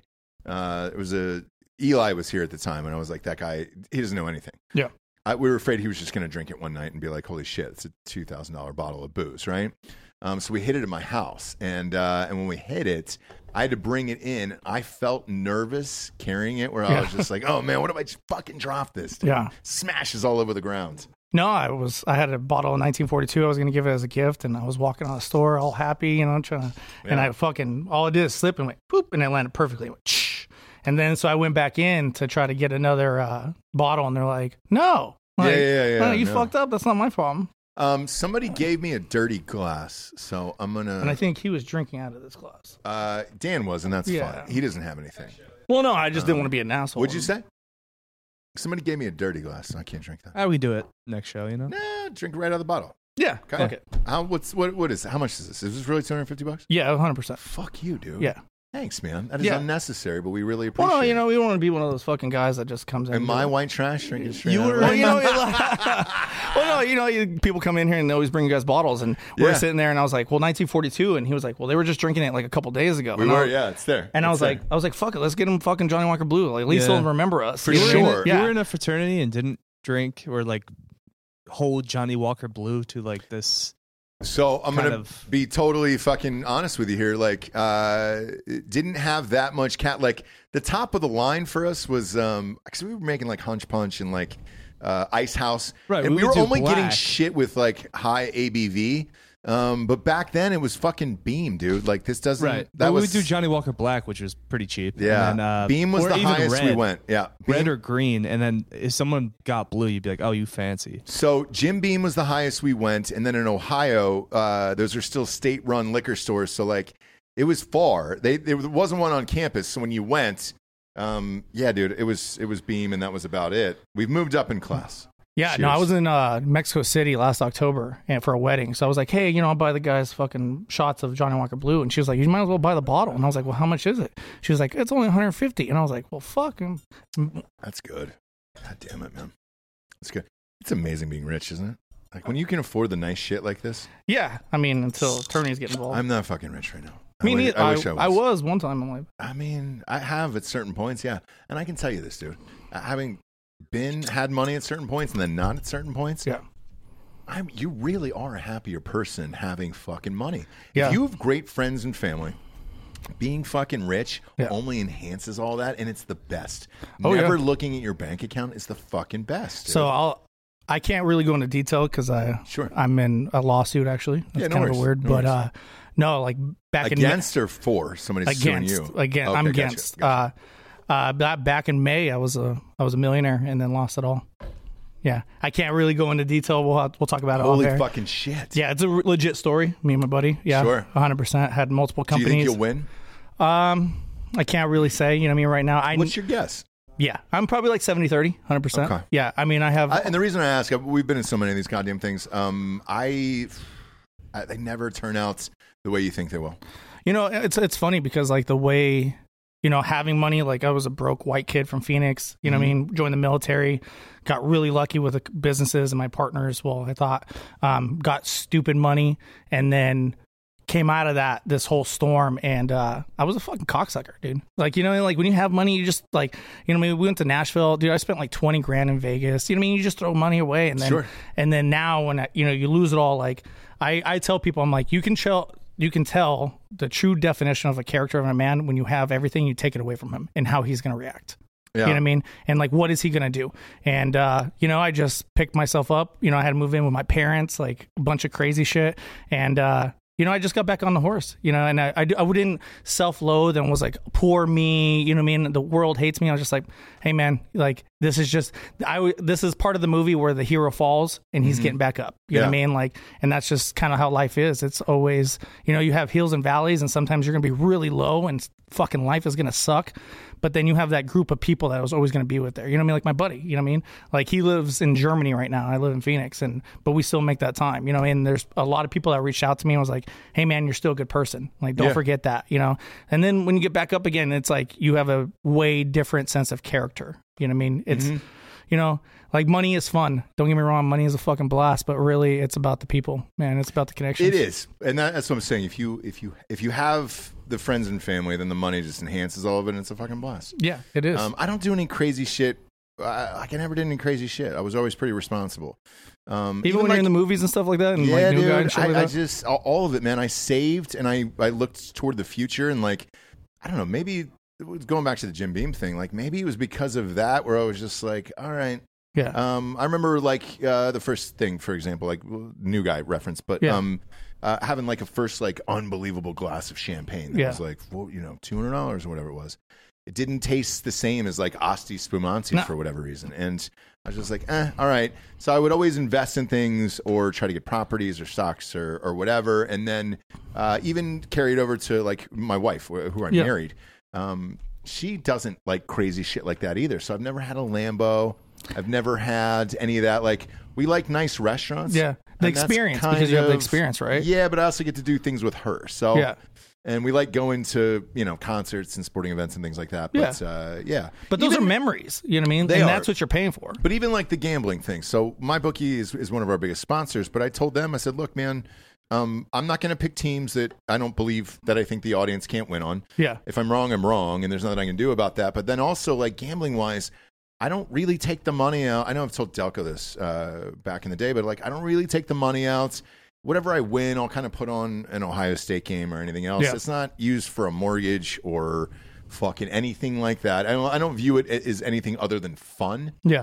Speaker 3: Eli was here at the time, and I was like, that guy, he doesn't know anything.
Speaker 12: Yeah.
Speaker 3: We were afraid he was just going to drink it one night and be like, holy shit, it's a $2,000 bottle of booze, right? So we hid it at my house, and when we hid it, I had to bring it in. I felt nervous carrying it, where I was just like, oh man, what if I just fucking drop this? Dude?
Speaker 12: Yeah.
Speaker 3: Smashes all over the ground.
Speaker 12: No, I had a bottle of 1942. I was going to give it as a gift, and I was walking out of the store all happy, trying to, and I all I did is slip and went poop, and it landed perfectly. It went, shh. And then so I went back in to try to get another bottle, and they're like, no. Like, no, you fucked up. That's not my problem.
Speaker 3: Somebody gave me a dirty glass, so I'm gonna.
Speaker 12: And I think he was drinking out of this glass.
Speaker 3: Dan was, and that's fine. He doesn't have anything.
Speaker 12: Well, no, I just didn't want to be an asshole.
Speaker 3: What'd you say? Somebody gave me a dirty glass, and I can't drink that.
Speaker 7: How we do it next show,
Speaker 3: Nah, drink it right out of the bottle.
Speaker 12: Yeah.
Speaker 3: Okay.
Speaker 12: Okay.
Speaker 3: How much is this? Is this really $250?
Speaker 12: Yeah, 100%.
Speaker 3: Fuck you, dude.
Speaker 12: Yeah.
Speaker 3: Thanks, man. That is unnecessary, but we really appreciate
Speaker 12: Well,
Speaker 3: it.
Speaker 12: we don't want to be one of those fucking guys that just comes in.
Speaker 3: Am I white trash drinking straight
Speaker 12: You
Speaker 3: out of
Speaker 12: were,
Speaker 3: it?
Speaker 12: people come in here and they always bring you guys bottles, and we're sitting there, and I was like, well, 1942, and he was like, well, they were just drinking it like a couple days ago.
Speaker 3: It's there.
Speaker 12: And I was like, fuck it, let's get him fucking Johnny Walker Blue. Like, at least they'll remember us.
Speaker 3: For sure.
Speaker 7: You were in a fraternity and didn't drink or like hold Johnny Walker Blue to like this
Speaker 3: So I'm going to be totally fucking honest with you here. Like, didn't have that much like the top of the line for us was, because we were making like Hunch Punch and like Ice House.
Speaker 7: Right.
Speaker 3: And we were only
Speaker 7: black.
Speaker 3: getting shit with like high ABV. But back then it was fucking Beam, dude. Like this doesn't.
Speaker 7: Right.
Speaker 3: That
Speaker 7: we
Speaker 3: was
Speaker 7: would do Johnny Walker Black, which was pretty cheap.
Speaker 3: Yeah.
Speaker 7: And then,
Speaker 3: Beam was
Speaker 7: or
Speaker 3: the
Speaker 7: even
Speaker 3: highest we
Speaker 7: red.
Speaker 3: went. Yeah.
Speaker 7: Red
Speaker 3: Beam-
Speaker 7: or green, and then if someone got blue, you'd be like, "Oh, you fancy."
Speaker 3: So Jim Beam was the highest we went, and then in Ohio, those are still state-run liquor stores. So like, it was far. There wasn't one on campus. So when you went, yeah, dude, it was Beam, and that was about it. We've moved up in class.
Speaker 12: Yeah,
Speaker 3: Cheers.
Speaker 12: no, I was in Mexico City last October and for a wedding. So I was like, hey, I'll buy the guys fucking shots of Johnny Walker Blue. And she was like, you might as well buy the bottle. And I was like, well, how much is it? She was like, it's only $150. And I was like, well, fuck.
Speaker 3: That's good. God damn it, man. That's good. It's amazing being rich, isn't it? Like when you can afford the nice shit like this.
Speaker 12: Yeah, I mean, until attorneys get involved.
Speaker 3: I'm not fucking rich right now.
Speaker 12: I mean,
Speaker 3: I wish I was.
Speaker 12: I was one time in life.
Speaker 3: I mean, I have at certain points, yeah. And I can tell you this, dude. Having had money at certain points and then not at certain points.
Speaker 12: Yeah.
Speaker 3: You really are a happier person having fucking money.
Speaker 12: Yeah.
Speaker 3: If you have great friends and family, being fucking rich only enhances all that, and it's the best.
Speaker 12: Oh,
Speaker 3: Never
Speaker 12: yeah.
Speaker 3: looking at your bank account is the fucking best. Dude.
Speaker 12: So I can't really go into detail because I'm in a lawsuit actually. That's
Speaker 3: no
Speaker 12: kind of
Speaker 3: worries.
Speaker 12: weird,
Speaker 3: No
Speaker 12: but
Speaker 3: worries.
Speaker 12: No, like back
Speaker 3: against or for somebody's suing you.
Speaker 12: Against,
Speaker 3: Okay,
Speaker 12: I'm
Speaker 3: gotcha,
Speaker 12: against. Back in May, I was a millionaire and then lost it all. Yeah, I can't really go into detail. We'll talk about it.
Speaker 3: Holy
Speaker 12: off air.
Speaker 3: fucking shit!
Speaker 12: Yeah, it's a legit story. Me and my buddy. Yeah,
Speaker 3: Sure.
Speaker 12: 100%. Had multiple
Speaker 3: Do you
Speaker 12: companies.
Speaker 3: think you'll win?
Speaker 12: I can't really say. You know what I mean? Right now,
Speaker 3: What's your guess?
Speaker 12: Yeah, I'm probably like 70-30, 100%.
Speaker 3: Okay.
Speaker 12: Yeah, I mean, I have.
Speaker 3: And the reason I ask, we've been in so many of these goddamn things. They never turn out the way you think they will.
Speaker 12: It's funny because like the way, having money, like I was a broke white kid from Phoenix, what I mean, joined the military, got really lucky with the businesses and my partners. Well, I thought, got stupid money and then came out of this whole storm and I was a fucking cocksucker, dude. Like, like when you have money, you just like, we went to Nashville, dude, I spent like 20 grand in Vegas. You know what I mean? You just throw money away and then,
Speaker 3: Sure.
Speaker 12: And then now when, you lose it all, like I tell people, I'm like, you can tell the true definition of a character of a man when you have everything, you take it away from him and how he's going to react.
Speaker 3: Yeah.
Speaker 12: You know what I mean? And like, what is he going to do? And, I just picked myself up. I had to move in with my parents, like a bunch of crazy shit. And, I just got back on the horse, and I wouldn't self-loathe and was like, poor me, you know what I mean? The world hates me. I was just like, hey man, like this is part of the movie where the hero falls and he's getting back up. You know what I mean? Like, and that's just kind of how life is. It's always, you have hills and valleys and sometimes you're going to be really low and fucking life is going to suck. But then you have that group of people that I was always going to be with there. You know what I mean? Like my buddy, you know what I mean? Like he lives in Germany right now. I live in Phoenix but we still make that time, and there's a lot of people that reached out to me and was like, hey man, you're still a good person. Like, don't forget that, and then when you get back up again, it's like, you have a way different sense of character. You know what I mean? It's, like money is fun. Don't get me wrong. Money is a fucking blast, but really it's about the people, man. It's about the connections.
Speaker 3: It is. And that's what I'm saying. If you have the friends and family, then the money just enhances all of it and it's a fucking blast.
Speaker 12: Yeah, it is.
Speaker 3: I don't do any crazy shit. I never did any crazy shit. I was always pretty responsible.
Speaker 12: Even when you're in the movies and stuff like that? And
Speaker 3: yeah,
Speaker 12: like New
Speaker 3: dude.
Speaker 12: Guy and shit like
Speaker 3: I
Speaker 12: that?
Speaker 3: just, all of it, man. I saved and I looked toward the future and like, I don't know, maybe going back to the Jim Beam thing, like maybe it was because of that where I was just like, all right.
Speaker 12: Yeah.
Speaker 3: I remember like the first thing, for example, like New Guy reference, but having like a first like unbelievable glass of champagne that was like, well, $200 or whatever it was. It didn't taste the same as like Asti Spumante for whatever reason. And I was just like, all right. So I would always invest in things or try to get properties or stocks or whatever. And then even carry it over to like my wife who I'm married. She doesn't like crazy shit like that either. So I've never had a Lambo. I've never had any of that. Like, we like nice restaurants.
Speaker 12: Yeah. The experience, because you have the experience, right?
Speaker 3: Yeah, but I also get to do things with her. So,
Speaker 12: yeah.
Speaker 3: And we like going to, concerts and sporting events and things like that. But,
Speaker 12: But those are memories, you know what I mean?
Speaker 3: They
Speaker 12: and
Speaker 3: are.
Speaker 12: that's what you're paying for.
Speaker 3: But even like the gambling thing. So, my bookie is one of our biggest sponsors. But I told them, I said, look, man, I'm not going to pick teams that I don't believe that I think the audience can't win on.
Speaker 12: Yeah.
Speaker 3: If I'm wrong, I'm wrong. And there's nothing I can do about that. But then also, like, gambling-wise, I don't really take the money out. I know I've told Delco this back in the day, but like I don't really take the money out whatever I win, I'll kind of put on an Ohio State game or anything else.
Speaker 12: Yeah.
Speaker 3: It's not used for a mortgage or fucking anything like that. I don't view it as anything other than fun.
Speaker 12: Yeah.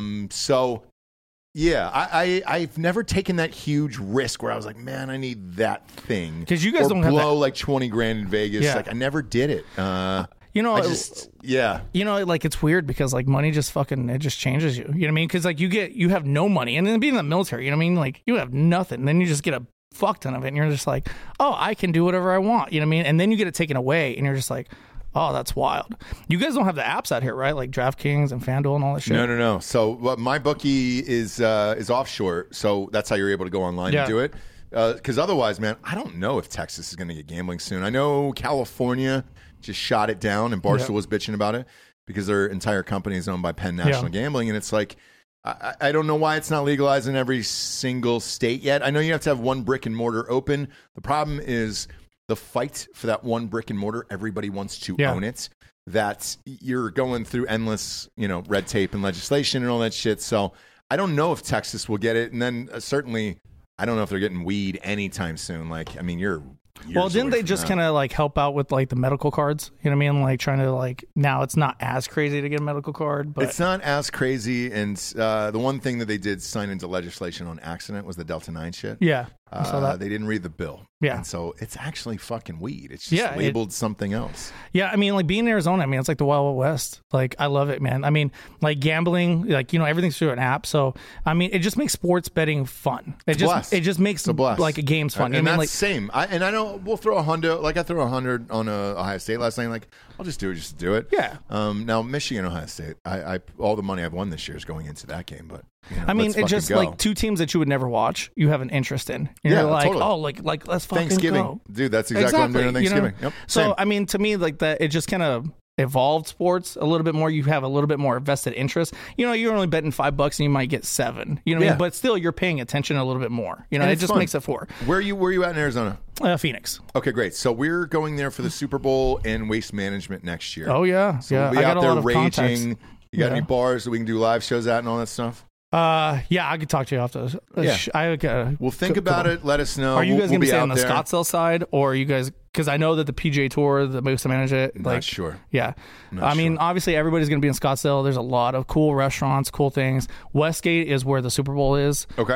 Speaker 3: So, yeah, I've never taken that huge risk where I was like, man, I need that thing.
Speaker 12: Because you guys
Speaker 3: or
Speaker 12: don't have
Speaker 3: blow
Speaker 12: that.
Speaker 3: like 20 grand in Vegas.
Speaker 12: Yeah.
Speaker 3: Like, I never did it.
Speaker 12: You know,
Speaker 3: yeah.
Speaker 12: You know, like it's weird because like money just fucking it just changes you. You know what I mean? Because like you have no money, and then being in the military, you know what I mean? Like you have nothing, and then you just get a fuck ton of it, and you're just like, oh, I can do whatever I want. You know what I mean? And then you get it taken away, and you're just like, oh, that's wild. You guys don't have the apps out here, right? Like DraftKings and FanDuel and all that shit.
Speaker 3: No. So my bookie is offshore, so that's how you're able to go online and do it. Because otherwise, man, I don't know if Texas is going to get gambling soon. I know California just shot it down, and Barstool was bitching about it because their entire company is owned by Penn National Gambling, and it's like, I don't know why it's not legalized in every single state yet. I know you have to have one brick and mortar open. The problem is the fight for that one brick and mortar. Everybody wants to own it. That you're going through endless, red tape and legislation and all that shit. So I don't know if Texas will get it. And then certainly, I don't know if they're getting weed anytime soon. Like, I mean,
Speaker 12: well, didn't they just kind of like help out with like the medical cards? You know what I mean? Like trying to like, now it's not as crazy to get a medical card, but
Speaker 3: it's not as crazy. And the one thing that they did sign into legislation on accident was the Delta 9 shit.
Speaker 12: Yeah.
Speaker 3: They didn't read the bill.
Speaker 12: Yeah.
Speaker 3: And so it's actually fucking weed. It's just labeled something else.
Speaker 12: Yeah. I mean, like being in Arizona, I mean, it's like the Wild Wild West. Like, I love it, man. I mean, like gambling, like, everything's through an app. So, I mean, it just makes sports betting fun. It just makes like a game's fun.
Speaker 3: And
Speaker 12: I mean,
Speaker 3: that's
Speaker 12: like,
Speaker 3: same. I know we'll throw a hundo. Like I threw 100 on Ohio State last night. Like, I'll just do it just to do it.
Speaker 12: Yeah.
Speaker 3: Now, Michigan, Ohio State, I all the money I've won this year is going into that game. But
Speaker 12: I mean, it's just like two teams that you would never watch. You have an interest in. You're like,
Speaker 3: totally.
Speaker 12: oh, like let's fucking
Speaker 3: Thanksgiving,
Speaker 12: go.
Speaker 3: dude. That's exactly what I'm doing on Thanksgiving. Yep.
Speaker 12: So
Speaker 3: Same.
Speaker 12: I mean, to me, like that, it just kind of evolved sports a little bit more. You have a little bit more vested interest. You're only betting $5 and you might get $7. You know what I mean? But still, you're paying attention a little bit more. And it just makes it for.
Speaker 3: Where are you at in Arizona?
Speaker 12: Phoenix.
Speaker 3: Okay, great. So we're going there for the Super Bowl and Waste Management next year.
Speaker 12: Oh yeah,
Speaker 3: so we'll be
Speaker 12: I
Speaker 3: out
Speaker 12: got
Speaker 3: there
Speaker 12: a lot of
Speaker 3: raging.
Speaker 12: contacts.
Speaker 3: You got any bars that we can do live shows at and all that stuff?
Speaker 12: Yeah, I could talk to you after this.
Speaker 3: We'll think about it. Let us know.
Speaker 12: Are you guys going to be staying on the
Speaker 3: there.
Speaker 12: Scottsdale side, or are you guys? Because I know that the PGA Tour, the most to manage it.
Speaker 3: Not sure.
Speaker 12: Yeah,
Speaker 3: Not
Speaker 12: mean, obviously everybody's going to be in Scottsdale. There's a lot of cool restaurants, cool things. Westgate is where the Super Bowl is.
Speaker 3: Okay.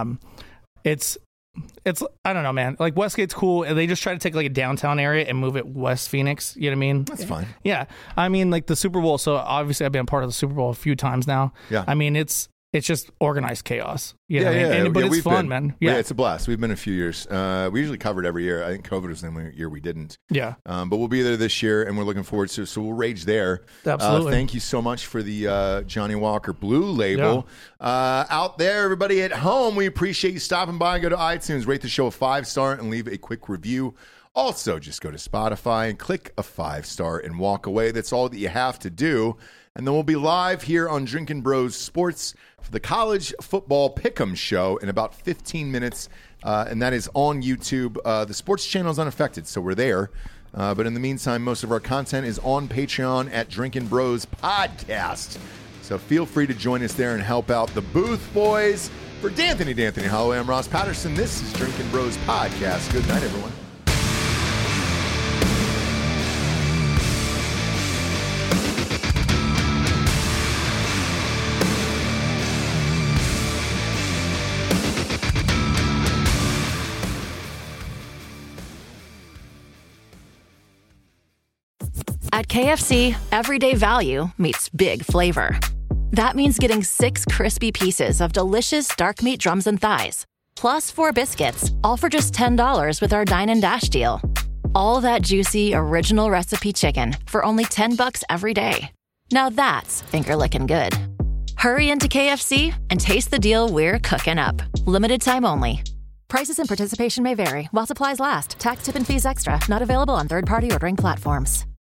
Speaker 12: It's I don't know, man. Like Westgate's cool. They just try to take like a downtown area and move it West Phoenix. You know what I mean?
Speaker 3: That's fine.
Speaker 12: Yeah, I mean, like the Super Bowl. So obviously, I've been a part of the Super Bowl a few times now.
Speaker 3: Yeah.
Speaker 12: I mean, it's just organized chaos. You know what I mean?
Speaker 3: Yeah.
Speaker 12: But it's
Speaker 3: we've
Speaker 12: fun,
Speaker 3: been.
Speaker 12: man.
Speaker 3: Yeah,
Speaker 12: Yeah.
Speaker 3: it's a blast. We've been a few years. We usually covered every year. I think COVID was the only year we didn't.
Speaker 12: Yeah.
Speaker 3: But we'll be there this year, and we're looking forward to it. So we'll rage there.
Speaker 12: Absolutely.
Speaker 3: Thank you so much for the Johnny Walker Blue label. Out there, everybody at home, we appreciate you stopping by. Go to iTunes, rate the show a 5-star, and leave a quick review. Also, just go to Spotify and click a 5-star and walk away. That's all that you have to do. And then we'll be live here on Drinkin' Bros Sports for the College Football Pick'em Show in about 15 minutes. And that is on YouTube. The sports channel is unaffected, so we're there. But in the meantime, most of our content is on Patreon at Drinkin' Bros Podcast. So feel free to join us there and help out the Booth Boys. For D'Anthony Holloway, I'm Ross Patterson. This is Drinkin' Bros Podcast. Good night, everyone.
Speaker 1: At KFC, everyday value meets big flavor. That means getting 6 crispy pieces of delicious dark meat drums and thighs, plus 4 biscuits, all for just $10 with our Dine and Dash deal. All that juicy, original recipe chicken for only $10 every day. Now that's finger-licking good. Hurry into KFC and taste the deal we're cooking up. Limited time only. Prices and participation may vary while supplies last. Tax, tip, and fees extra. Not available on third-party ordering platforms.